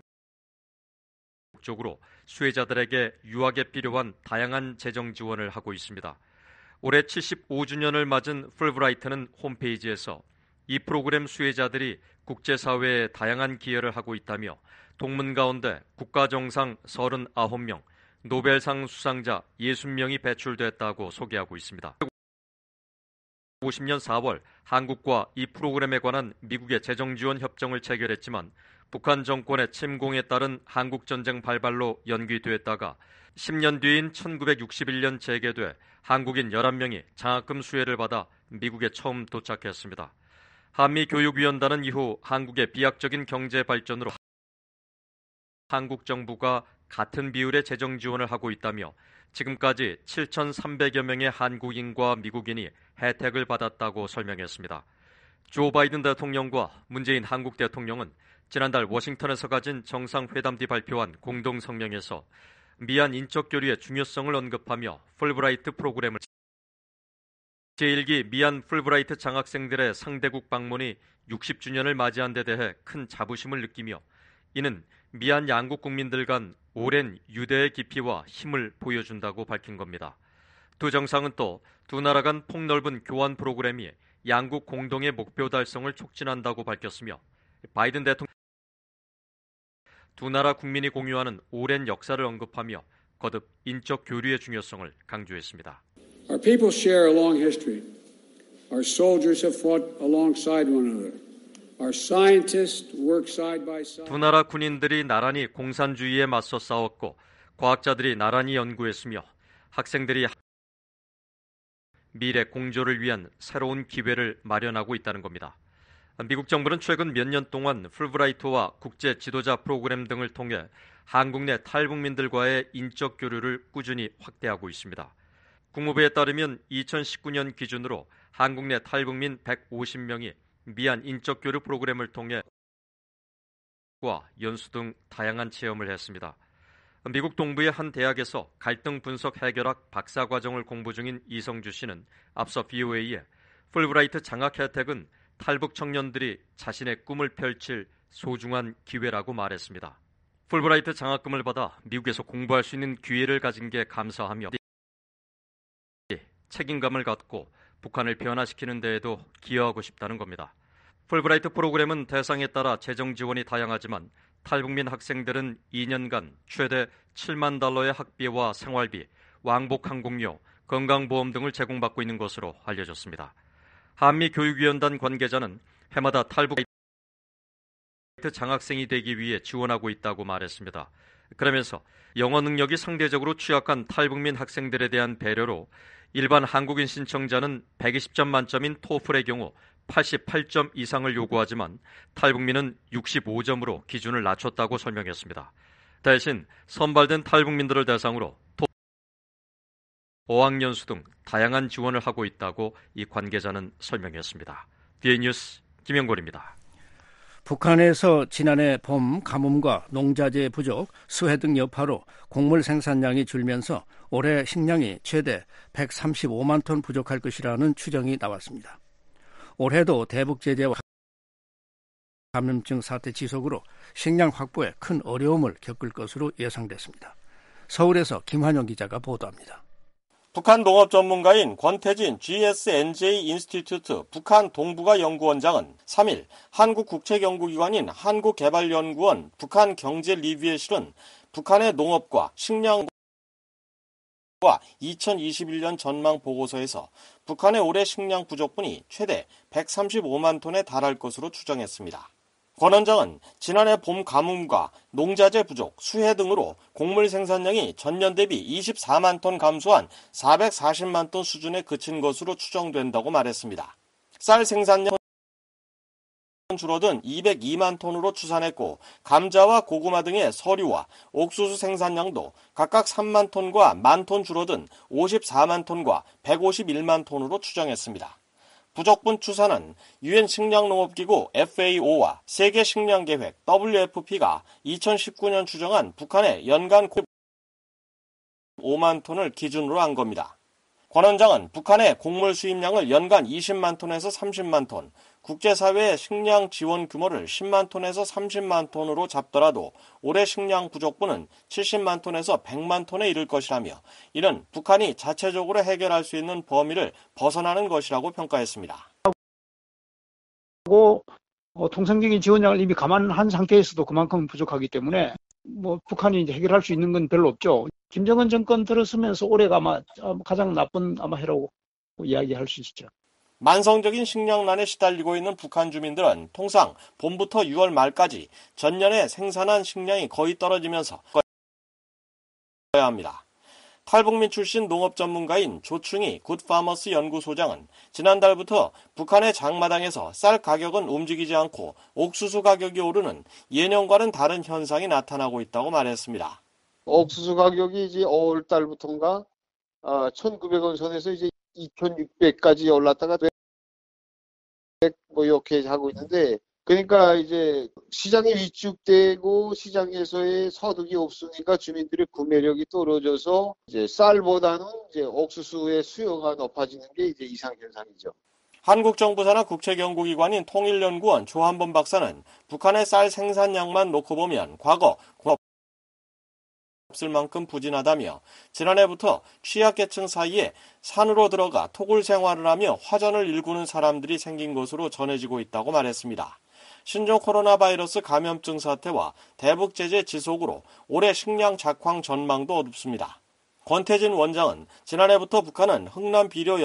목적으로 수혜자들에게 유학에 필요한 다양한 재정 지원을 하고 있습니다. 올해 75주년을 맞은 풀브라이트는 홈페이지에서 이 프로그램 수혜자들이 국제사회에 다양한 기여를 하고 있다며 동문 가운데 국가정상 39명, 노벨상 수상자 60명이 배출됐다고 소개하고 있습니다. 1950년 4월 한국과 이 프로그램에 관한 미국의 재정지원 협정을 체결했지만 북한 정권의 침공에 따른 한국전쟁 발발로 연기됐다가 10년 뒤인 1961년 재개돼 한국인 11명이 장학금 수혜를 받아 미국에 처음 도착했습니다. 한미교육위원단은 이후 한국의 비약적인 경제 발전으로 한국 정부가 같은 비율의 재정 지원을 하고 있다며 지금까지 7,300여 명의 한국인과 미국인이 혜택을 받았다고 설명했습니다. 조 바이든 대통령과 문재인 한국 대통령은 지난달 워싱턴에서 가진 정상회담 뒤 발표한 공동 성명에서 미한 인적 교류의 중요성을 언급하며 풀브라이트 프로그램을 제1기 미한 풀브라이트 장학생들의 상대국 방문이 60주년을 맞이한 데 대해 큰 자부심을 느끼며 이는 미한 양국 국민들 간 오랜 유대의 깊이와 힘을 보여준다고 밝힌 겁니다. 두 정상은 또 두 나라 간 폭넓은 교환 프로그램이 양국 공동의 목표 달성을 촉진한다고 밝혔으며 바이든 대통령 두 나라 국민이 공유하는 오랜 역사를 언급하며 거듭 인적 교류의 중요성을 강조했습니다. Our people share a long history. Our soldiers have fought alongside one another. Our scientists work side by side. 두 나라 군인들이 나란히 공산주의에 맞서 싸웠고 과학자들이 나란히 연구했으며 학생들이 미래 공조를 위한 새로운 기회를 마련하고 있다는 겁니다. 미국 정부는 최근 몇 년 동안 풀브라이트와 국제 지도자 프로그램 등을 통해 한국 내 탈북민들과의 인적 교류를 꾸준히 확대하고 있습니다. 국무부에 따르면 2019년 기준으로 한국 내 탈북민 150명이 미한 인적 교류 프로그램을 통해 연수 등 다양한 체험을 했습니다. 미국 동부의 한 대학에서 갈등 분석 해결학 박사과정을 공부 중인 이성주 씨는 앞서 BOA에 풀브라이트 장학 혜택은 탈북 청년들이 자신의 꿈을 펼칠 소중한 기회라고 말했습니다. 풀브라이트 장학금을 받아 미국에서 공부할 수 있는 기회를 가진 게 감사하며 책임감을 갖고 북한을 변화시키는 데에도 기여하고 싶다는 겁니다. 풀브라이트 프로그램은 대상에 따라 재정 지원이 다양하지만 탈북민 학생들은 2년간 최대 $7만 달러의 학비와 생활비, 왕복 항공료, 건강보험 등을 제공받고 있는 것으로 알려졌습니다. 한미교육위원단 관계자는 해마다 탈북 장학생이 되기 위해 지원하고 있다고 말했습니다. 그러면서 영어 능력이 상대적으로 취약한 탈북민 학생들에 대한 배려로 일반 한국인 신청자는 120점 만점인 토플의 경우 88점 이상을 요구하지만 탈북민은 65점으로 기준을 낮췄다고 설명했습니다. 대신 선발된 탈북민들을 대상으로 어학연수 등 다양한 지원을 하고 있다고 이 관계자는 설명했습니다. DN뉴스 김영걸입니다. 북한에서 지난해 봄 가뭄과 농자재 부족, 수해 등 여파로 곡물 생산량이 줄면서 올해 식량이 최대 135만 톤 부족할 것이라는 추정이 나왔습니다. 올해도 대북 제재와 감염증 사태 지속으로 식량 확보에 큰 어려움을 겪을 것으로 예상됐습니다. 서울에서 김환영 기자가 보도합니다. 북한 농업 전문가인 권태진 GSNJ 인스티튜트 북한 동북아 연구원장은 3일 한국 국책연구기관인 한국개발연구원 북한경제리뷰에 실은 북한의 농업과 식량과 2021년 전망 보고서에서 북한의 올해 식량 부족분이 최대 135만 톤에 달할 것으로 추정했습니다. 권 원장은 지난해 봄 가뭄과 농자재 부족, 수해 등으로 곡물 생산량이 전년 대비 24만 톤 감소한 440만 톤 수준에 그친 것으로 추정된다고 말했습니다. 쌀 생산량은 줄어든 202만 톤으로 추산했고 감자와 고구마 등의 서류와 옥수수 생산량도 각각 3만 톤과 1만 톤 줄어든 54만 톤과 151만 톤으로 추정했습니다. 부족분 추산은 유엔 식량농업기구 FAO와 세계식량계획 WFP가 2019년 추정한 북한의 연간 5만 톤을 기준으로 한 겁니다. 권 원장은 북한의 곡물 수입량을 연간 20만 톤에서 30만 톤, 국제사회의 식량 지원 규모를 10만 톤에서 30만 톤으로 잡더라도 올해 식량 부족분은 70만 톤에서 100만 톤에 이를 것이라며 이는 북한이 자체적으로 해결할 수 있는 범위를 벗어나는 것이라고 평가했습니다. 통상적인 지원량을 이미 감안한 상태에서도 그만큼 부족하기 때문에 북한이 이제 해결할 수 있는 건 별로 없죠. 김정은 정권 들어서면서 올해가 아마 가장 나쁜 해라고 이야기할 수 있죠. 만성적인 식량난에 시달리고 있는 북한 주민들은 통상 봄부터 6월 말까지 전년에 생산한 식량이 거의 떨어지면서 해야 합니다. 탈북민 출신 농업 전문가인 조충희 굿파머스 연구소장은 지난달부터 북한의 장마당에서 쌀 가격은 움직이지 않고 옥수수 가격이 오르는 예년과는 다른 현상이 나타나고 있다고 말했습니다. 옥수수 가격이 이제 5월 달부터인가 1,900원 선에서 이제 2,600까지 올랐다가 이렇게 하고 있는데, 그러니까 이제 시장이 위축되고 시장에서의 소득이 없으니까 주민들의 구매력이 떨어져서 이제 쌀보다는 이제 옥수수의 수요가 높아지는 게 이제 이상현상이죠. 한국 정부 산하 국책연구기관인 통일연구원 조한범 박사는 북한의 쌀 생산량만 놓고 보면 과거 없을 만큼 부진하다며 지난해부터 취약계층 사이에 산으로 들어가 토굴 생활을 하며 화전을 일구는 사람들이 생긴 것으로 전해지고 있다고 말했습니다. 신종 코로나 바이러스 감염증 사태와 대북 제재 지속으로 올해 식량 작황 전망도 어둡습니다. 권태진 원장은 지난해부터 북한은 흥남 비료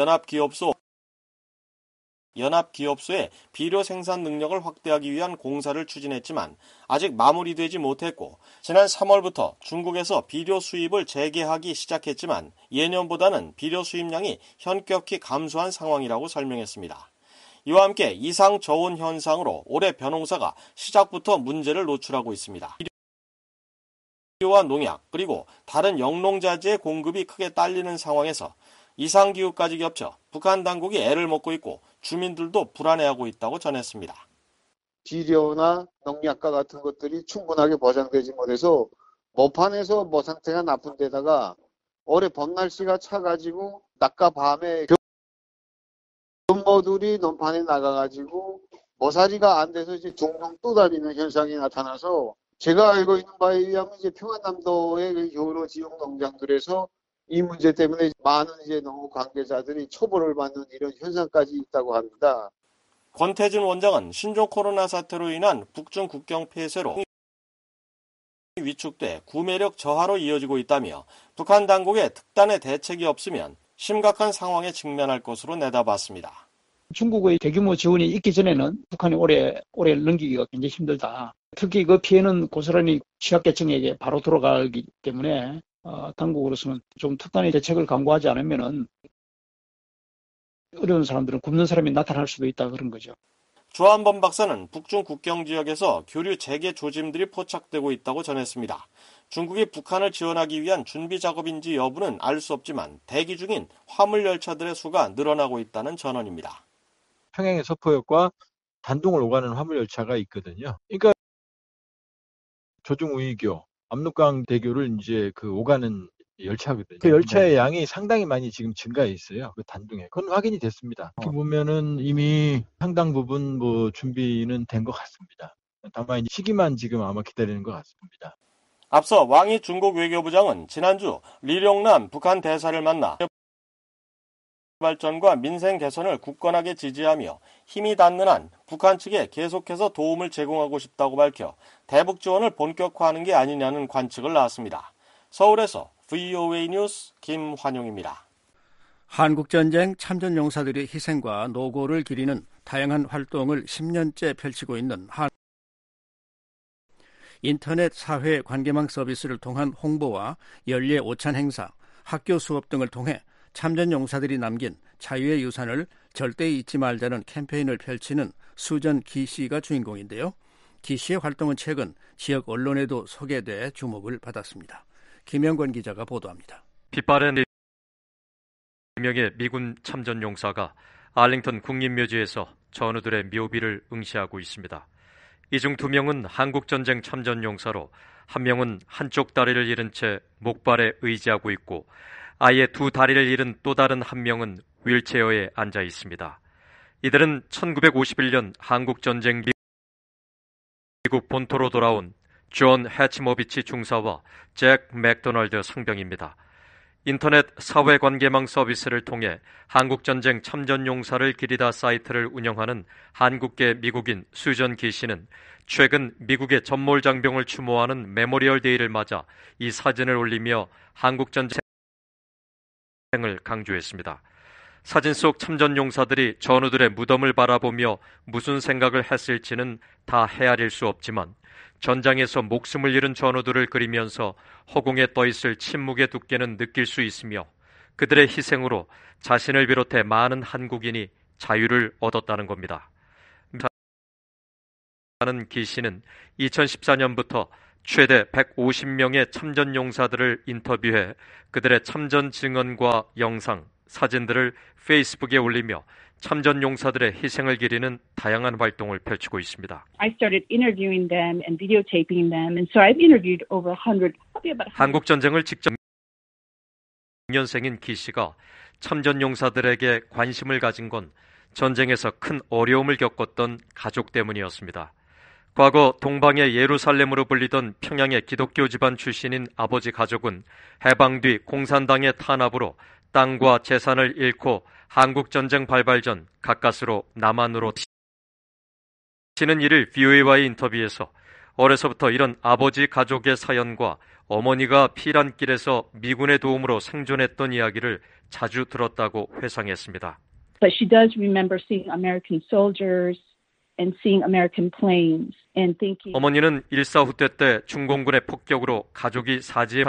연합기업소의 비료 생산 능력을 확대하기 위한 공사를 추진했지만 아직 마무리되지 못했고 지난 3월부터 중국에서 비료 수입을 재개하기 시작했지만 예년보다는 비료 수입량이 현격히 감소한 상황이라고 설명했습니다. 이와 함께 이상 저온 현상으로 올해 벼농사가 시작부터 문제를 노출하고 있습니다. 비료와 농약 그리고 다른 영농자재의 공급이 크게 딸리는 상황에서 이상기후까지 겹쳐 북한 당국이 애를 먹고 있고 주민들도 불안해하고 있다고 전했습니다. 비료나 농약과 같은 것들이 충분하게 보장되지 못해서 모판에서 상태가 나쁜 데다가 올해 봄날씨가 차가지고 낮과 밤에 견모들이 논판에 나가가지고 모사리가 안 돼서 이제 둥둥 떠다니는 현상이 나타나서 제가 알고 있는 바에 의하면 이제 평안남도의 여러 지역 농장들에서 이 문제 때문에 많은 이제 농업 관계자들이 처벌을 받는 이런 현상까지 있다고 합니다. 권태진 원장은 신종 코로나 사태로 인한 북중 국경 폐쇄로 위축돼 구매력 저하로 이어지고 있다며 북한 당국의 특단의 대책이 없으면 심각한 상황에 직면할 것으로 내다봤습니다. 중국의 대규모 지원이 있기 전에는 북한이 올해 넘기기가 굉장히 힘들다. 특히 그 피해는 고스란히 취약계층에게 바로 돌아가기 때문에 당국으로서는 좀 특단의 대책을 강구하지 않으면은 어려운 사람들은 굶는 사람이 나타날 수도 있다 그런 거죠. 조한범 박사는 북중 국경 지역에서 교류 재개 조짐들이 포착되고 있다고 전했습니다. 중국이 북한을 지원하기 위한 준비 작업인지 여부는 알 수 없지만 대기 중인 화물 열차들의 수가 늘어나고 있다는 전언입니다. 평양의 서포역과 단둥을 오가는 화물 열차가 있거든요. 그러니까 조중우이교, 압록강 대교를 이제 오가는 열차거든요. 그 열차의 양이 상당히 많이 지금 증가해 있어요. 그 단둥에. 그건 확인이 됐습니다. 이렇게 보면은 이미 상당 부분 준비는 된 것 같습니다. 다만 시기만 지금 아마 기다리는 것 같습니다. 앞서 왕이 중국 외교부장은 지난주 리룡남 북한 대사를 만나 발전과 민생 개선을 굳건하게 지지하며 힘이 닿는 한 북한 측에 계속해서 도움을 제공하고 싶다고 밝혀 대북 지원을 본격화하는 게 아니냐는 관측을 낳았습니다. 서울에서 VOA 뉴스 김환용입니다. 한국전쟁 참전용사들의 희생과 노고를 기리는 다양한 활동을 10년째 펼치고 있는 인터넷 사회 관계망 서비스를 통한 홍보와 연례 오찬 행사, 학교 수업 등을 통해 참전용사들이 남긴 자유의 유산을 절대 잊지 말자는 캠페인을 펼치는 수전 기씨가 주인공인데요. 기씨의 활동은 최근 지역 언론에도 소개돼 주목을 받았습니다. 김영권 기자가 보도합니다. 빛바랜 4명의 미군 참전용사가 알링턴 국립묘지에서 전우들의 묘비를 응시하고 있습니다. 이 중 2명은 한국전쟁 참전용사로 한 명은 한쪽 다리를 잃은 채 목발에 의지하고 있고 아예 2 다리를 잃은 또 다른 한 명은 휠체어에 앉아 있습니다. 이들은 1951년 한국전쟁 미국 본토로 돌아온 존 해치모비치 중사와 잭 맥도널드 상병입니다. 인터넷 사회관계망 서비스를 통해 한국전쟁 참전용사를 기리다 사이트를 운영하는 한국계 미국인 수전 기 씨는 최근 미국의 전몰장병을 추모하는 메모리얼 데이를 맞아 이 사진을 올리며 한국전쟁을 강조했습니다. 사진 속 참전용사들이 전우들의 무덤을 바라보며 무슨 생각을 했을지는 다 헤아릴 수 없지만 전장에서 목숨을 잃은 전우들을 그리면서 허공에 떠있을 침묵의 두께는 느낄 수 있으며 그들의 희생으로 자신을 비롯해 많은 한국인이 자유를 얻었다는 겁니다. 기 씨는 2014년부터 최대 150명의 참전용사들을 인터뷰해 그들의 참전 증언과 영상, 사진들을 페이스북에 올리며 참전용사들의 희생을 기리는 다양한 활동을 펼치고 있습니다. I started interviewing them and videotaping them, and so I've interviewed over 100. 한국 전쟁을 직접 6년생인 기 씨가 참전용사들에게 관심을 가진 건 전쟁에서 큰 어려움을 겪었던 가족 때문이었습니다. 과거 동방의 예루살렘으로 불리던 평양의 기독교 집안 출신인 아버지 가족은 해방 뒤 공산당의 탄압으로 땅과 재산을 잃고 한국전쟁 발발 전 가까스로 남한으로 치는 이를 VOA와의 인터뷰에서 어려서부터 이런 아버지 가족의 사연과 어머니가 피란길에서 미군의 도움으로 생존했던 이야기를 자주 들었다고 회상했습니다. But she does remember seeing American soldiers and seeing American planes and thinking. 어머니는 일사후퇴 때 중공군의 폭격으로 가족이 사지에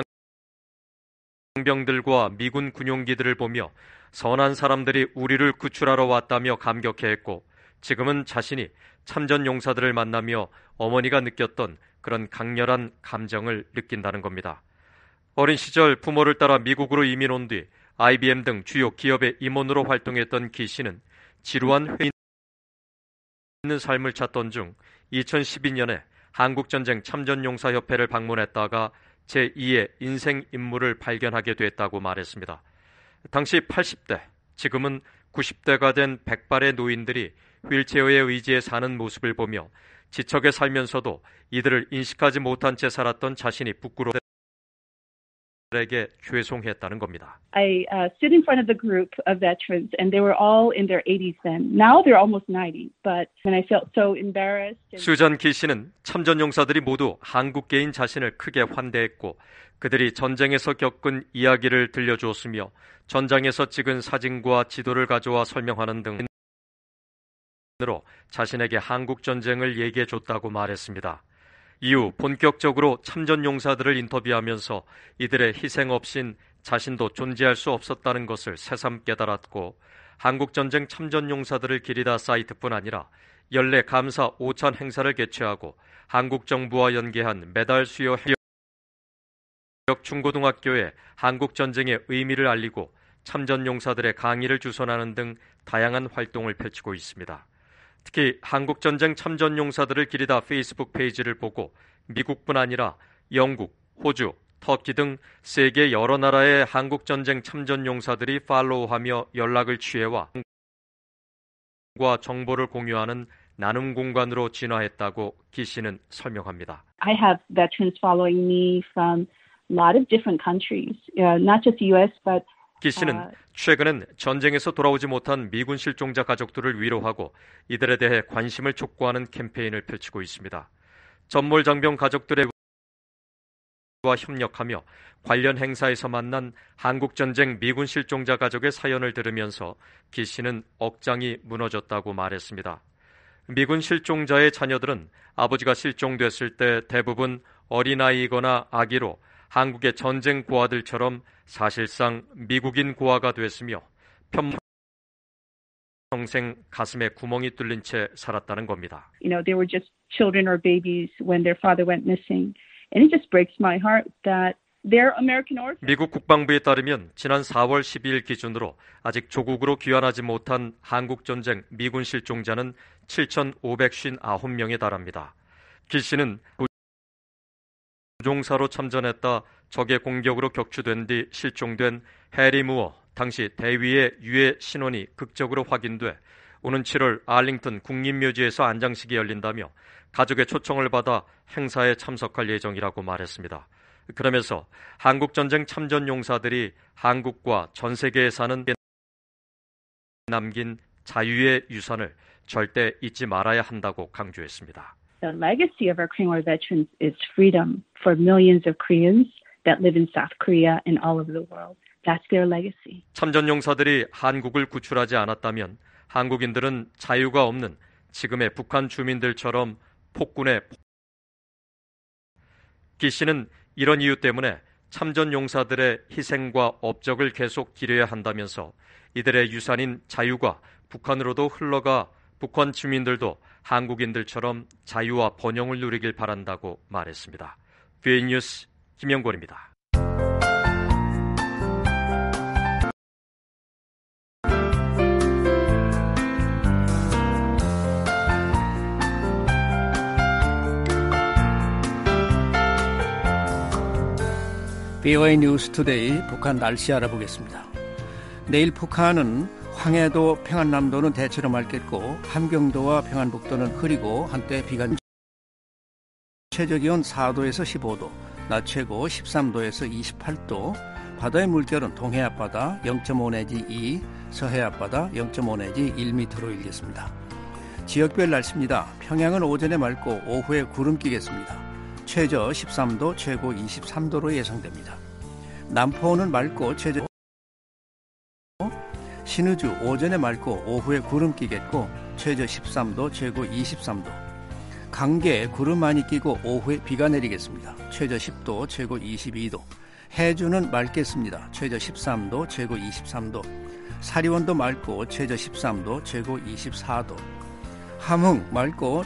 병들과 미군 군용기들을 보며 선한 사람들이 우리를 구출하러 왔다며 감격해했고 지금은 자신이 참전 용사들을 만나며 어머니가 느꼈던 그런 강렬한 감정을 느낀다는 겁니다. 어린 시절 부모를 따라 미국으로 이민 온 뒤 IBM 등 주요 기업의 임원으로 활동했던 기 씨는 지루한 회 있는 삶을 찾던 중 2012년에 한국전쟁 참전용사협회를 방문했다가 제2의 인생 임무를 발견하게 됐다고 말했습니다. 당시 80대, 지금은 90대가 된 백발의 노인들이 휠체어에 의지해 사는 모습을 보며 지척에 살면서도 이들을 인식하지 못한 채 살았던 자신이 부끄러워 에게 죄송했다는 겁니다. I stood in front of the group of veterans and they were all in their 80s then. Now they're almost 90, but when I felt so embarrassed. 수전 기 씨는 참전 용사들이 모두 한국계인 자신을 크게 환대했고 그들이 전쟁에서 겪은 이야기를 들려주었으며 전장에서 찍은 사진과 지도를 가져와 설명하는 등으로 자신에게 한국 전쟁을 얘기해 줬다고 말했습니다. 이후 본격적으로 참전용사들을 인터뷰하면서 이들의 희생 없인 자신도 존재할 수 없었다는 것을 새삼 깨달았고 한국전쟁 참전용사들을 기리다 사이트뿐 아니라 연례 감사 5찬 행사를 개최하고 한국 정부와 연계한 메달 수여 해역 중고등학교에 한국전쟁의 의미를 알리고 참전용사들의 강의를 주선하는 등 다양한 활동을 펼치고 있습니다. 특히 한국전쟁 참전용사들을 기리다 페이스북 페이지를 보고 미국뿐 아니라 영국, 호주, 터키 등 세계 여러 나라의 한국전쟁 참전용사들이 팔로우하며 연락을 취해와 정보를 공유하는 나눔 공간으로 진화했다고 기 씨는 설명합니다. I have veterans following me from a lot of different countries, not just the U.S. but 기 씨는 최근엔 전쟁에서 돌아오지 못한 미군 실종자 가족들을 위로하고 이들에 대해 관심을 촉구하는 캠페인을 펼치고 있습니다. 전몰장병 가족들과 협력하며 관련 행사에서 만난 한국전쟁 미군 실종자 가족의 사연을 들으면서 기 씨는 억장이 무너졌다고 말했습니다. 미군 실종자의 자녀들은 아버지가 실종됐을 때 대부분 어린아이이거나 아기로 한국의 전쟁 고아들처럼 사실상 미국인 고아가 됐으며 평생 가슴에 구멍이 뚫린 채 살았다는 겁니다. You know, they were just children or babies when their father went missing. And it just breaks my heart that They're American orphans. 미국 국방부에 따르면 지난 4월 12일 기준으로 아직 조국으로 귀환하지 못한 한국전쟁 미군 실종자는 7,559명에 달합니다. 길 씨는 부종사로 참전했다 적의 공격으로 격추된 뒤 실종된 해리 무어 당시 대위의 유해 신원이 극적으로 확인돼 오는 7월 알링턴 국립묘지에서 안장식이 열린다며 가족의 초청을 받아 행사에 참석할 예정이라고 말했습니다. 그러면서 한국전쟁 참전 용사들이 한국과 전 세계에 사는 남긴 자유의 유산을 절대 잊지 말아야 한다고 강조했습니다. The legacy of our Korean War veterans is freedom for millions of Koreans that live in South Korea and all over the world. That's their legacy. 참전 용사들이 한국을 구출하지 않았다면 한국인들은 자유가 없는 지금의 북한 주민들처럼 폭군의 기 씨는 이런 이유 때문에 참전 용사들의 희생과 업적을 계속 기려야 한다면서 이들의 유산인 자유가 북한으로도 흘러가 북한 주민들도 한국인들처럼 자유와 번영을 누리길 바란다고 말했습니다. VOA 뉴스 김영권입니다. VOA 뉴스 투데이 북한 날씨 알아보겠습니다. 내일 북한은 황해도, 평안남도는 대체로 맑겠고 함경도와 평안북도는 흐리고 한때 비가 최저기온 4도에서 15도, 낮 최고 13도에서 28도, 바다의 물결은 동해 앞바다 0.5 내지 2, 서해 앞바다 0.5 내지 1m로 일겠습니다. 지역별 날씨입니다. 평양은 오전에 맑고 오후에 구름 끼겠습니다. 최저 13도, 최고 23도로 예상됩니다. 남포는 맑고 최저 신의주 오전에 맑고 오후에 구름 끼겠고 최저 13도, 최고 23도. 강계 구름 많이 끼고 오후에 비가 내리겠습니다. 최저 10도, 최고 22도. 해주는 맑겠습니다. 최저 13도, 최고 23도. 사리원도 맑고 최저 13도, 최고 24도. 함흥 맑고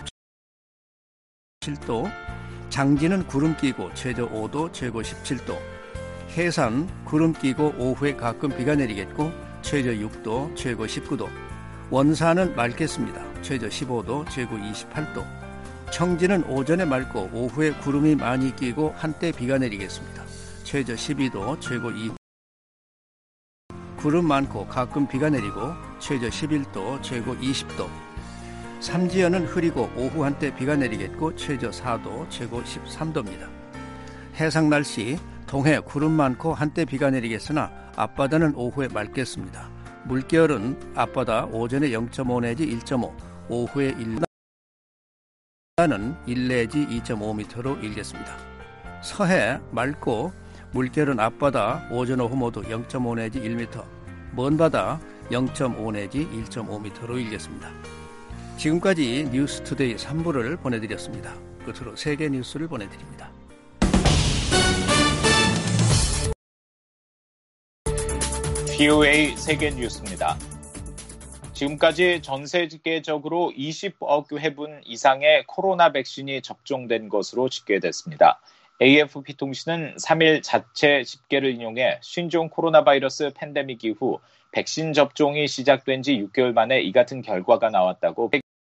7도. 장진은 구름 끼고 최저 5도, 최고 17도. 해산 구름 끼고 오후에 가끔 비가 내리겠고 최저 6도, 최고 19도. 원산은 맑겠습니다. 최저 15도, 최고 28도. 청진은 오전에 맑고 오후에 구름이 많이 끼고 한때 비가 내리겠습니다. 최저 12도, 최고 2도. 구름 많고 가끔 비가 내리고 최저 11도, 최고 20도. 삼지연은 흐리고 오후 한때 비가 내리겠고 최저 4도, 최고 13도입니다. 해상 날씨, 동해 구름 많고 한때 비가 내리겠으나 앞바다는 오후에 맑겠습니다. 물결은 앞바다 오전에 0.5 내지 1.5, 오후에 1는 1 내지 2.5m로 일겠습니다. 서해 맑고 물결은 앞바다 오전 오후 모두 0.5 내지 1m, 먼바다 0.5 내지 1.5m로 일겠습니다. 지금까지 뉴스투데이 3부를 보내드렸습니다. 끝으로 세계 뉴스를 보내드립니다. VOA 세계 뉴스입니다. 지금까지 전 세계적으로 20억 회분 이상의 코로나 백신이 접종된 것으로 집계됐습니다. AFP 통신은 3일 자체 집계를 인용해 신종 코로나 바이러스 팬데믹 이후 백신 접종이 시작된 지 6개월 만에 이 같은 결과가 나왔다고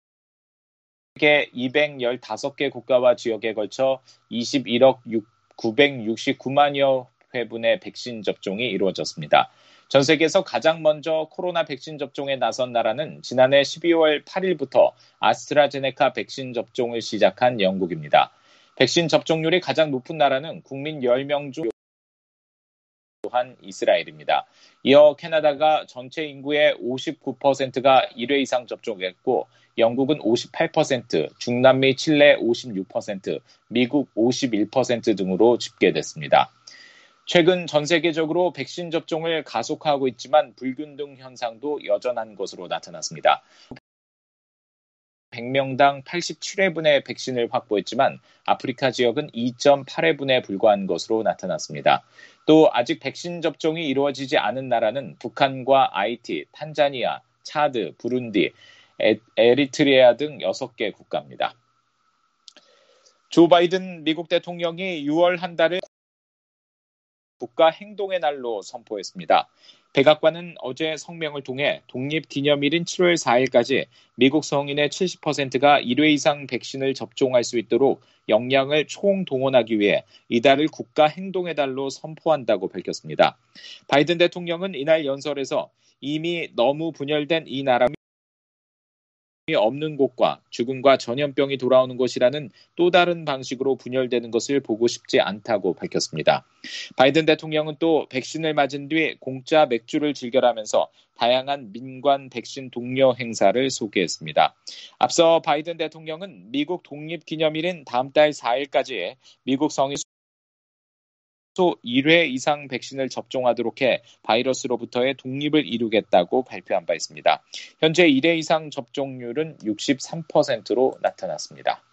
세계 215개 국가와 지역에 걸쳐 21억 969만여 회분의 백신 접종이 이루어졌습니다. 전 세계에서 가장 먼저 코로나 백신 접종에 나선 나라는 지난해 12월 8일부터 아스트라제네카 백신 접종을 시작한 영국입니다. 백신 접종률이 가장 높은 나라는 국민 10명 중 또한 이스라엘입니다. 이어 캐나다가 전체 인구의 59%가 1회 이상 접종했고 영국은 58%, 중남미 칠레 56%, 미국 51% 등으로 집계됐습니다. 최근 전 세계적으로 백신 접종을 가속화하고 있지만 불균등 현상도 여전한 것으로 나타났습니다. 100명당 87회분의 백신을 확보했지만 아프리카 지역은 2.8회분에 불과한 것으로 나타났습니다. 또 아직 백신 접종이 이루어지지 않은 나라는 북한과 하이티, 탄자니아, 차드, 부룬디, 에리트리아 등 6개 국가입니다. 조 바이든 미국 대통령이 6월 한 달을 국가 행동의 날로 선포했습니다. 백악관은 어제 성명을 통해 독립기념일인 7월 4일까지 미국 성인의 70%가 1회 이상 백신을 접종할 수 있도록 역량을 총동원하기 위해 이달을 국가 행동의 달로 선포한다고 밝혔습니다. 바이든 대통령은 이날 연설에서 이미 너무 분열된 이 나라 없는 곳과 죽음과 전염병이 돌아오는 것이라는 또 다른 방식으로 분열되는 것을 보고 싶지 않다고 밝혔습니다. 바이든 대통령은 또 백신을 맞은 뒤 공짜 맥주를 즐겨라면서 다양한 민관 백신 독려 행사를 소개했습니다. 앞서 바이든 대통령은 미국 독립기념일인 다음 달 4일까지 미국 성인 1회 이상 백신을 접종하도록 해 바이러스로부터의 독립을 이루겠다고 발표한 바 있습니다. 현재 1회 이상 접종률은 63%로 나타났습니다.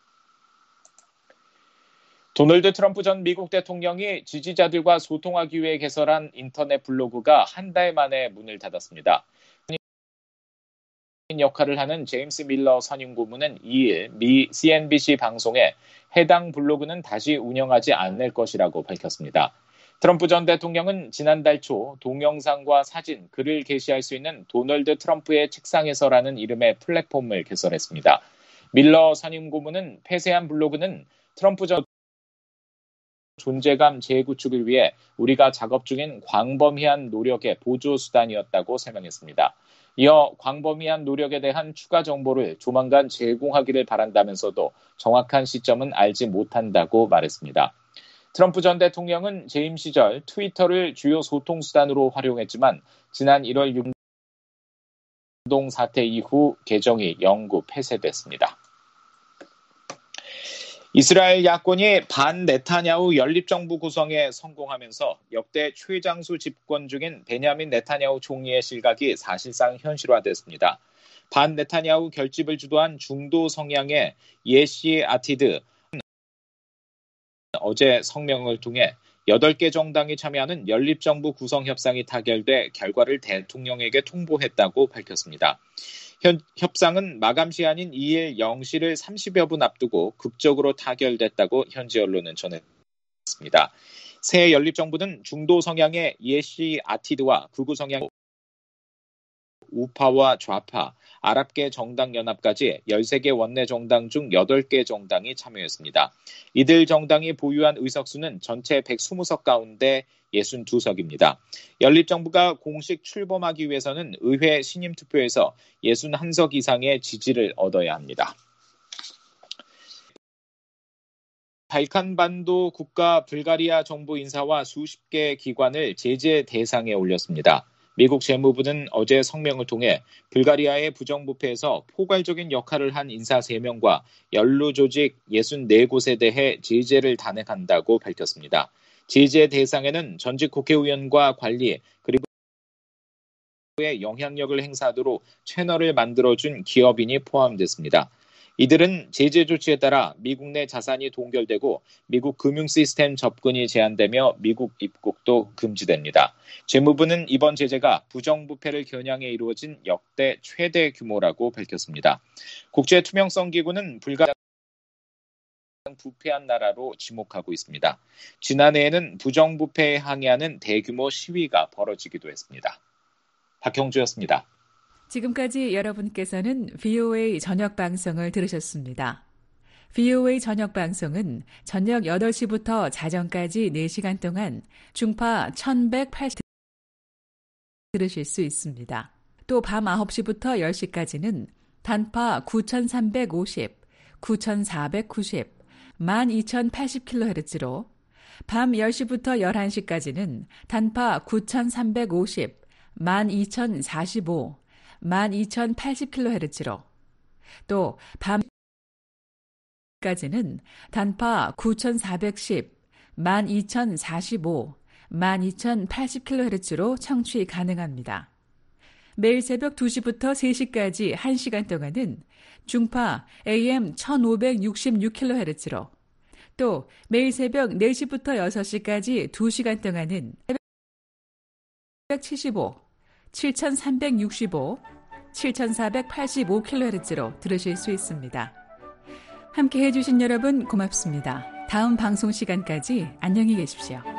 도널드 트럼프 전 미국 대통령이 지지자들과 소통하기 위해 개설한 인터넷 블로그가 한 달 만에 문을 닫았습니다. 역할을 하는 제임스 밀러 선임 고문은 2일 미 CNBC 방송에 해당 블로그는 다시 운영하지 않을 것이라고 밝혔습니다. 트럼프 전 대통령은 지난달 초 동영상과 사진, 글을 게시할 수 있는 도널드 트럼프의 책상에서라는 이름의 플랫폼을 개설했습니다. 밀러 선임 고문은 폐쇄한 블로그는 트럼프 전 존재감 재구축을 위해 우리가 작업 중인 광범위한 노력의 보조수단이었다고 설명했습니다. 이어 광범위한 노력에 대한 추가 정보를 조만간 제공하기를 바란다면서도 정확한 시점은 알지 못한다고 말했습니다. 트럼프 전 대통령은 재임 시절 트위터를 주요 소통수단으로 활용했지만 지난 1월 중동 사태 이후 계정이 영구 폐쇄됐습니다. 이스라엘 야권이 반 네타냐후 연립정부 구성에 성공하면서 역대 최장수 집권 중인 베냐민 네타냐후 총리의 실각이 사실상 현실화됐습니다. 반 네타냐후 결집을 주도한 중도 성향의 예시 아티드 어제 성명을 통해 8개 정당이 참여하는 연립정부 구성 협상이 타결돼 결과를 대통령에게 통보했다고 밝혔습니다. 협상은 마감 시한인 2일 0시를 30여 분 앞두고 극적으로 타결됐다고 현지 언론은 전했습니다. 새 연립정부는 중도 성향의 예시 아티드와 극우 성향 우파와 좌파, 아랍계 정당연합까지 13개 원내 정당 중 8개 정당이 참여했습니다. 이들 정당이 보유한 의석수는 전체 120석 가운데 62석입니다. 연립정부가 공식 출범하기 위해서는 의회 신임투표에서 61석 이상의 지지를 얻어야 합니다. 발칸반도 국가 불가리아 정부 인사와 수십 개 기관을 제재 대상에 올렸습니다. 미국 재무부는 어제 성명을 통해 불가리아의 부정부패에서 포괄적인 역할을 한 인사 3명과 연루조직 64곳에 대해 제재를 단행한다고 밝혔습니다. 제재 대상에는 전직 국회의원과 관리 그리고 영향력을 행사하도록 채널을 만들어준 기업인이 포함됐습니다. 이들은 제재 조치에 따라 미국 내 자산이 동결되고 미국 금융 시스템 접근이 제한되며 미국 입국도 금지됩니다. 재무부는 이번 제재가 부정부패를 겨냥해 이루어진 역대 최대 규모라고 밝혔습니다. 국제투명성기구는 불가리아 부패한 나라로 지목하고 있습니다. 지난해에는 부정부패에 항의하는 대규모 시위가 벌어지기도 했습니다. 박형주였습니다. 지금까지 여러분께서는 VOA 저녁 방송을 들으셨습니다. VOA 저녁 방송은 저녁 8시부터 자정까지 4시간 동안 중파 1180 들으실 수 있습니다. 또 밤 9시부터 10시까지는 단파 9350, 9490, 12080kHz로 밤 10시부터 11시까지는 단파 9350, 12045, 12080kHz로 또 밤까지는 단파 9410, 12045, 12080kHz로 청취 가능합니다. 매일 새벽 2시부터 3시까지 1시간 동안은 중파 AM 1566kHz로 또 매일 새벽 4시부터 6시까지 2시간 동안은 775, 7365, 7485kHz로 들으실 수 있습니다. 함께 해주신 여러분 고맙습니다. 다음 방송 시간까지 안녕히 계십시오.